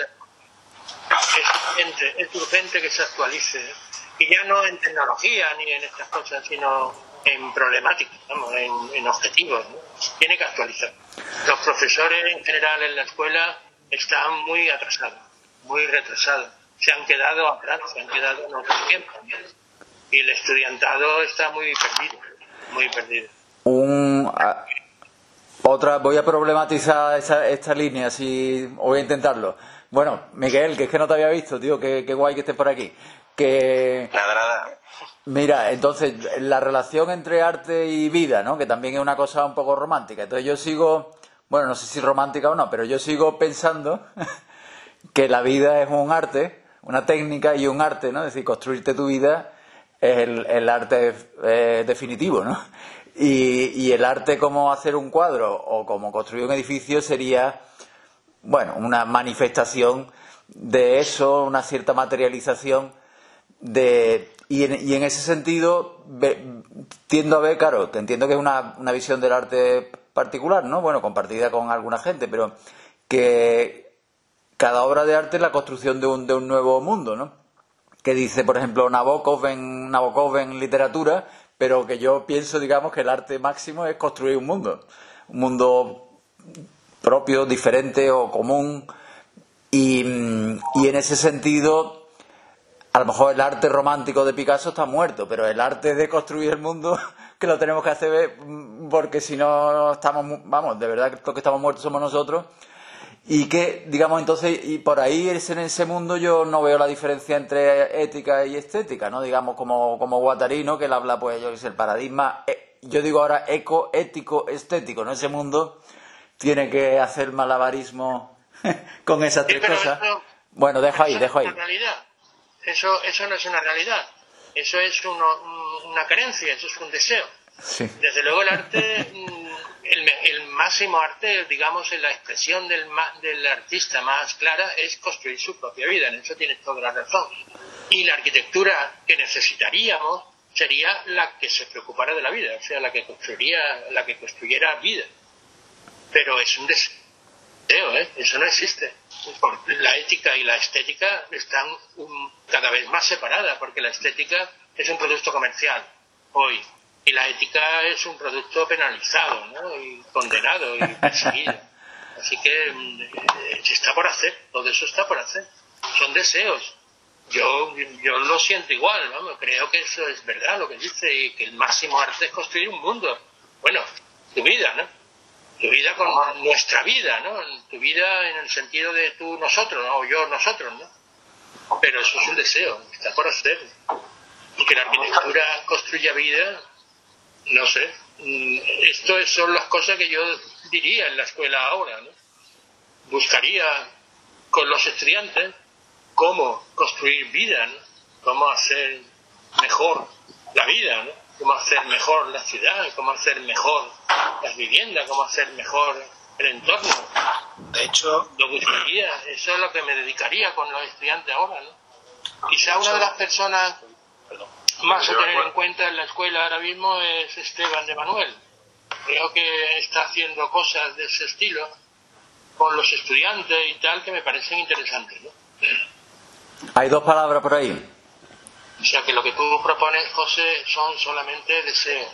Es urgente, es urgente que se actualice. Y ya no en tecnología ni en estas cosas, sino en problemáticas, vamos, en, en objetivos, ¿no? Tiene que actualizar. Los profesores en general en la escuela están muy atrasados, muy retrasados. Se han quedado atrás, se han quedado en otro tiempo, ¿no? Y el estudiantado está muy perdido, muy perdido. Un... A... Otra, voy a problematizar esta, esta línea, si voy a intentarlo. Bueno, Miguel, que es que no te había visto, tío, qué, qué guay que estés por aquí. Que... Nada, nada. Mira, entonces, la relación entre arte y vida, ¿no? Que también es una cosa un poco romántica. Entonces yo sigo, bueno, no sé si romántica o no, pero yo sigo pensando que la vida es un arte, una técnica y un arte, ¿no? Es decir, construirte tu vida es el, el arte eh, definitivo, ¿no? Y, y el arte como hacer un cuadro o como construir un edificio sería, bueno, una manifestación de eso, una cierta materialización de... Y en, y en ese sentido ve, tiendo a ver, claro, que entiendo que es una, una visión del arte particular, ¿no? Bueno, compartida con alguna gente, pero que cada obra de arte es la construcción de un, de un nuevo mundo, ¿no? Que dice, por ejemplo, Nabokov en, Nabokov en literatura... pero que yo pienso, digamos, que el arte máximo es construir un mundo, un mundo propio, diferente o común, y, y en ese sentido, a lo mejor el arte romántico de Picasso está muerto, pero el arte de construir el mundo, que lo tenemos que hacer porque si no estamos, vamos, de verdad que los que estamos muertos somos nosotros. Y que, digamos, entonces, y por ahí en ese mundo yo no veo la diferencia entre ética y estética, ¿no? Digamos, como, como Guattari, ¿no? Que él habla, pues, yo que sé, el paradigma, yo digo ahora eco, ético, estético, ¿no? Ese mundo tiene que hacer malabarismo con esas tres sí, cosas. Eso, bueno, dejo ahí, dejo ahí. No es una realidad. Eso, eso no es una realidad. Eso es uno, una creencia, eso es un deseo. Sí. Desde luego el arte... El, el máximo arte, digamos, en la expresión del, del artista más clara es construir su propia vida. En eso tienes toda la razón. Y la arquitectura que necesitaríamos sería la que se preocupara de la vida, o sea, la que construiría, la que construyera vida. Pero es un deseo, ¿eh? Eso no existe. La ética y la estética están um, cada vez más separadas, porque la estética es un producto comercial hoy. Y la ética es un producto penalizado, ¿no? Y condenado y perseguido. Así que eh, se está por hacer, todo eso está por hacer. Son deseos. Yo yo lo siento igual, vamos, creo que eso es verdad lo que dice, y que el máximo arte es construir un mundo. Bueno, tu vida, ¿no? Tu vida con nuestra vida, ¿no? Tu vida en el sentido de tú, nosotros, ¿no? O yo, nosotros, ¿no? Pero eso es un deseo, está por hacer. Y que la arquitectura construya vida... No sé, esto son las cosas que yo diría en la escuela ahora, ¿no? Buscaría con los estudiantes cómo construir vida, ¿no? Cómo hacer mejor la vida, ¿no? Cómo hacer mejor la ciudad, cómo hacer mejor las viviendas, cómo hacer mejor el entorno. De hecho, lo buscaría, eso es lo que me dedicaría con los estudiantes ahora, ¿no? Quizá una de las personas... Perdón. Más a tener en cuenta en la escuela ahora mismo es Esteban de Manuel. Creo que está haciendo cosas de ese estilo con los estudiantes y tal que me parecen interesantes, ¿no? Hay dos palabras por ahí. O sea que lo que tú propones, José, son solamente deseos,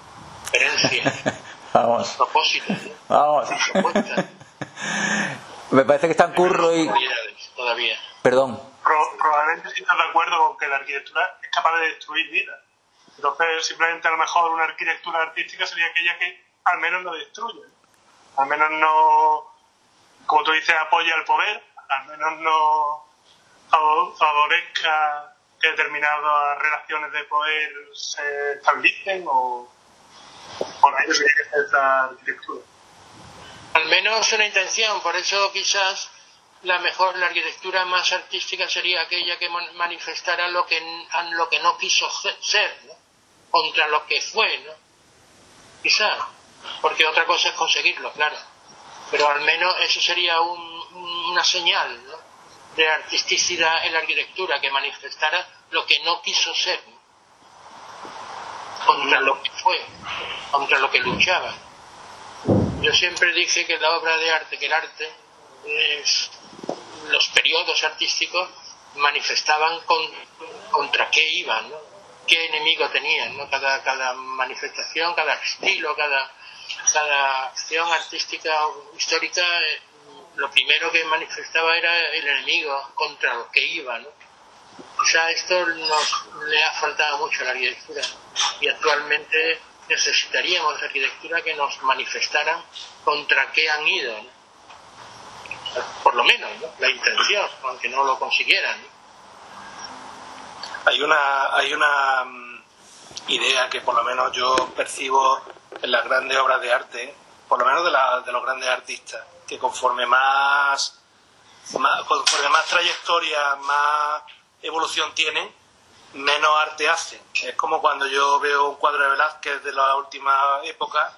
experiencias, Vamos. propósitos, ¿no? Vamos. Me parece que están Curro y... Todavía. Perdón. Pro, probablemente si estás de acuerdo con que la arquitectura es capaz de destruir vida. Entonces, simplemente a lo mejor una arquitectura artística sería aquella que al menos no destruye. Al menos no, como tú dices, apoya el poder, al menos no favorezca que determinadas relaciones de poder se establecen o por ello sería que sea esta arquitectura. Al menos una intención, por eso quizás la mejor, la arquitectura más artística sería aquella que manifestara lo que, lo que no quiso ser, ¿no? Contra lo que fue, ¿no? Quizás, porque otra cosa es conseguirlo, claro, pero al menos eso sería un, una señal, ¿no?, de artisticidad en la arquitectura, que manifestara lo que no quiso ser, ¿no?, contra lo que fue, contra lo que luchaba. Yo siempre dije que la obra de arte, que el arte, es, los periodos artísticos manifestaban con, contra qué iban, ¿no?, qué enemigo tenían, ¿no? Cada, cada manifestación, cada estilo, cada, cada acción artística o histórica, eh, lo primero que manifestaba era el enemigo contra lo que iba, ¿no? Quizá esto nos le ha faltado mucho a la arquitectura y actualmente necesitaríamos arquitectura que nos manifestaran contra qué han ido, ¿no? Por lo menos, ¿no?, la intención, aunque no lo consiguieran, ¿no? Hay una, hay una um, idea que por lo menos yo percibo en las grandes obras de arte, por lo menos de, la, de los grandes artistas, que conforme más, más, conforme más trayectoria, más evolución tienen, menos arte hacen. Es como cuando yo veo un cuadro de Velázquez de la última época,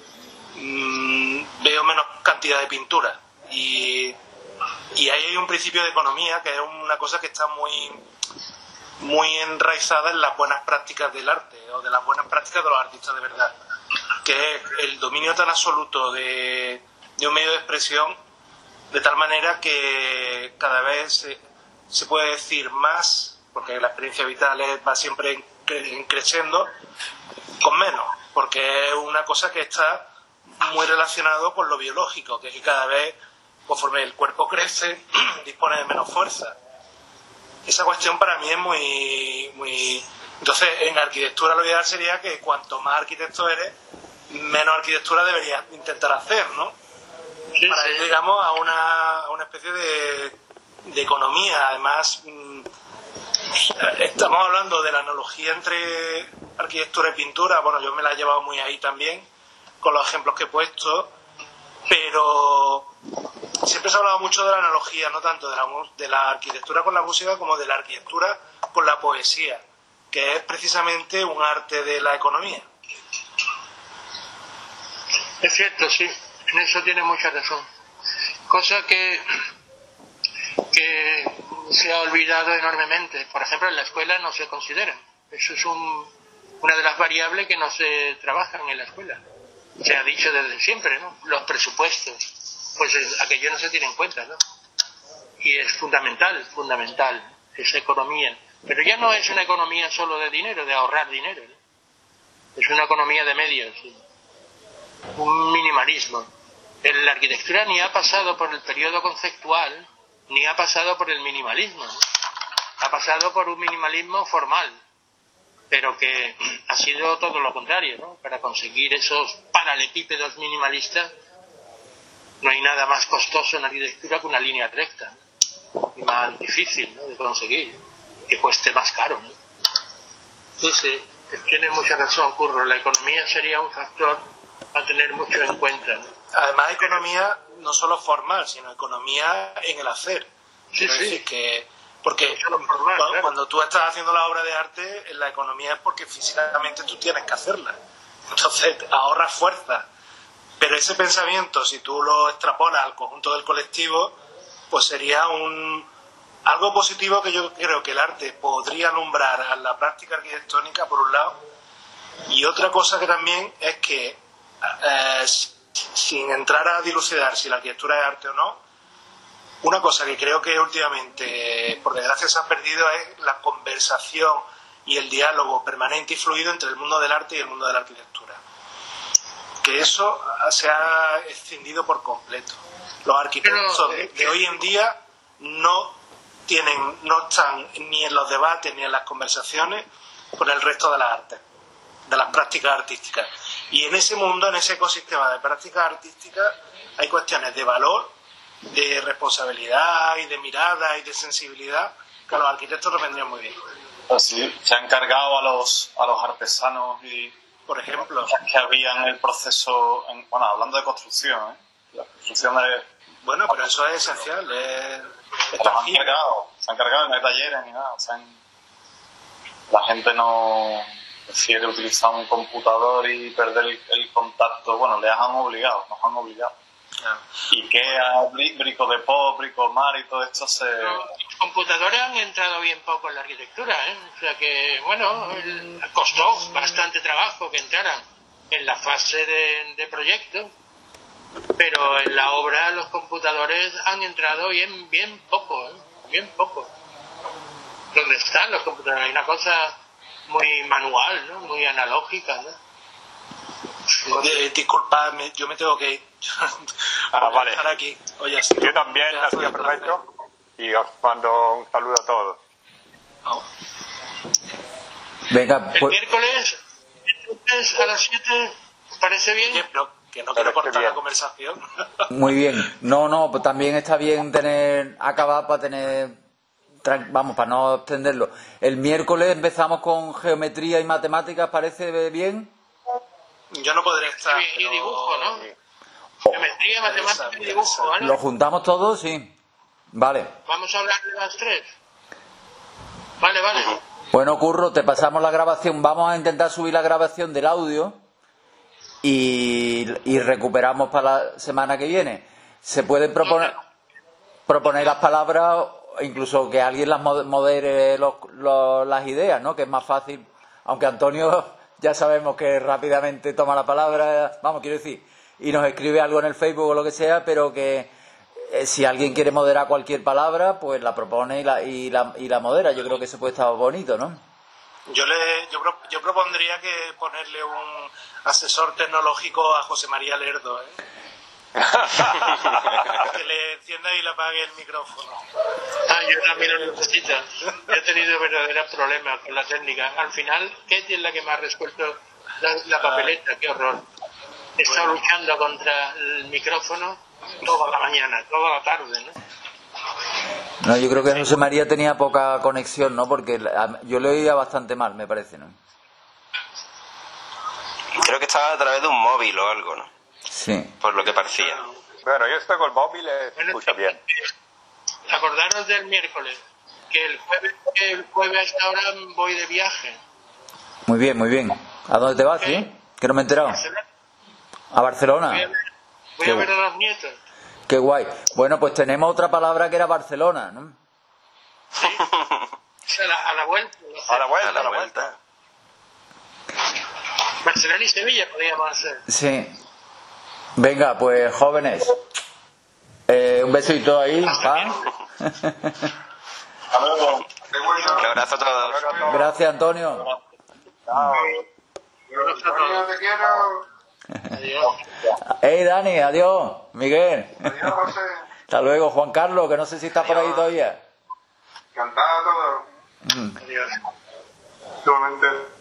mmm, veo menos cantidad de pintura. Y, y ahí hay un principio de economía que es una cosa que está muy... muy enraizada en las buenas prácticas del arte o de las buenas prácticas de los artistas de verdad, que es el dominio tan absoluto de, de un medio de expresión, de tal manera que cada vez se, se puede decir más, porque la experiencia vital es, va siempre creciendo, con menos, porque es una cosa que está muy relacionado con lo biológico, que es que cada vez, conforme el cuerpo crece, dispone de menos fuerza. Esa cuestión para mí es muy, muy... Entonces, en arquitectura lo ideal sería que cuanto más arquitecto eres, menos arquitectura deberías intentar hacer, ¿no? Sí, para ir, digamos, a una, a una especie de, de economía. Además, mmm, estamos hablando de la analogía entre arquitectura y pintura. Bueno, yo me la he llevado muy ahí también, con los ejemplos que he puesto, pero... siempre se ha hablado mucho de la analogía, no tanto de la, de la arquitectura con la música como de la arquitectura con la poesía, que es precisamente un arte de la economía. Es cierto, sí, en eso tiene mucha razón. Cosa que, que se ha olvidado enormemente. Por ejemplo, en la escuela no se considera. Eso es un, una de las variables que no se trabajan en la escuela. Se ha dicho desde siempre, ¿no? Los presupuestos. Pues aquello no se tiene en cuenta, ¿no? Y es fundamental, fundamental, esa economía. Pero ya no es una economía solo de dinero, de ahorrar dinero, ¿no? Es una economía de medios, ¿sí? Un minimalismo. En la arquitectura ni ha pasado por el periodo conceptual, ni ha pasado por el minimalismo, ¿no? Ha pasado por un minimalismo formal, pero que ha sido todo lo contrario, ¿no? Para conseguir esos paralepípedos minimalistas, no hay nada más costoso en la arquitectura que una línea recta, ¿no? Y más difícil, ¿no?, de conseguir, que cueste más caro, ¿no? Sí, sí, tiene mucha razón, Curro. La economía sería un factor a tener mucho en cuenta, ¿no? Además, economía no solo formal, sino economía en el hacer. Sí, Quiero sí. decir que, porque formal, cuando, claro. cuando tú estás haciendo la obra de arte, la economía es porque físicamente tú tienes que hacerla. Entonces, ahorras fuerza. Pero ese pensamiento, si tú lo extrapolas al conjunto del colectivo, pues sería un algo positivo que yo creo que el arte podría alumbrar a la práctica arquitectónica, por un lado, y otra cosa que también es que, eh, sin entrar a dilucidar si la arquitectura es arte o no, una cosa que creo que últimamente, por desgracia, se ha perdido es la conversación y el diálogo permanente y fluido entre el mundo del arte y el mundo de la arquitectura. Que eso se ha extendido por completo. Los arquitectos de, de hoy en día no tienen, no están ni en los debates ni en las conversaciones con el resto de las artes, de las prácticas artísticas. Y en ese mundo, en ese ecosistema de prácticas artísticas, hay cuestiones de valor, de responsabilidad y de mirada y de sensibilidad que a los arquitectos nos vendrían muy bien. Así, se han cargado a los, a los artesanos y, por ejemplo, que había en el proceso, en, bueno, hablando de construcción, ¿eh? La construcción de... Bueno, pero eso es esencial. Es, se los han cargado, se han cargado, no hay talleres ni nada. O sea, la gente no prefiere utilizar un computador y perder el, el contacto. Bueno, les han obligado, nos han obligado. Ah. Y que a Brico de Pop, Brico Mar y todo esto se... Los computadores han entrado bien poco en la arquitectura, ¿eh? O sea que, bueno, el, costó bastante trabajo que entraran en la fase de, de proyecto, pero en la obra los computadores han entrado bien, bien poco, ¿eh? Bien poco. ¿Dónde están los computadores? Hay una cosa muy manual, ¿no? Muy analógica, ¿no? Eh, disculpadme, yo me tengo que ir. Ah, vale. Estar aquí. Oye, sí. Yo también, así que aprovecho y os mando un saludo a todos. Oh. Venga, El pues, miércoles, entonces, a las siete, ¿os parece bien? Oye, pero que no quiero Parece cortar bien. la conversación. muy bien. No, no, pues también está bien tener, acabar para tener, tran- vamos, para no extenderlo. El miércoles empezamos con geometría y matemáticas, ¿parece bien? Yo no podré estar. Sí, y pero- dibujo, ¿no? Oh, Geometría, matemática y dibujo, ¿vale? ¿lo juntamos todos? Sí. Vale. Vamos a hablar de las tres. Vale, vale. Bueno, Curro, te pasamos la grabación. Vamos a intentar subir la grabación del audio y, y recuperamos para la semana que viene. Se pueden proponer, proponer las palabras, incluso que alguien las mo- modere los- los- las ideas, ¿no? Que es más fácil, aunque Antonio ya sabemos que rápidamente toma la palabra, vamos, quiero decir, y nos escribe algo en el Facebook o lo que sea, pero que eh, si alguien quiere moderar cualquier palabra, pues la propone y la, y la, y la modera. Yo creo que eso puede estar bonito, ¿no? Yo, le, yo, pro- yo propondría que ponerle un asesor tecnológico a José María Lerdo, ¿eh? Que le encienda y le apague el micrófono. Ah, yo también lo necesito. He tenido verdaderos problemas con la técnica. Al final, Ketty es la que me ha resuelto la, la papeleta. Qué horror. He estado luchando contra el micrófono toda la mañana, toda la tarde, ¿no? No, yo creo que José María tenía poca conexión, ¿no? Porque la- yo le oía bastante mal, me parece, ¿no? Creo que estaba a través de un móvil o algo, ¿no? Sí. Por lo que parecía. Bueno, yo estoy con el móvil, eh, se escucha bien. Acordaros del miércoles, que el jueves, el jueves a esta hora voy de viaje. Muy bien, muy bien. ¿A dónde te vas, sí? Que no me he enterado. Barcelona. A Barcelona. Voy a ver, voy Qué a ver bu- a los nietos. Qué guay. Bueno, pues tenemos otra palabra que era Barcelona, ¿no? A la, a la vuelta. A la A vuelta, la a la vuelta. vuelta. Barcelona y Sevilla podríamos hacer. Sí. Venga, pues jóvenes. Eh, un besito ahí, ¿va? Hasta luego. Un abrazo a todos. Gracias, Antonio. Chao. Antonio, te quiero. Adiós. Hey, Dani, adiós. Miguel. Adiós, José. Hasta luego, Juan Carlos, que no sé si está por ahí todavía. Encantado a todos. Adiós. Igualmente.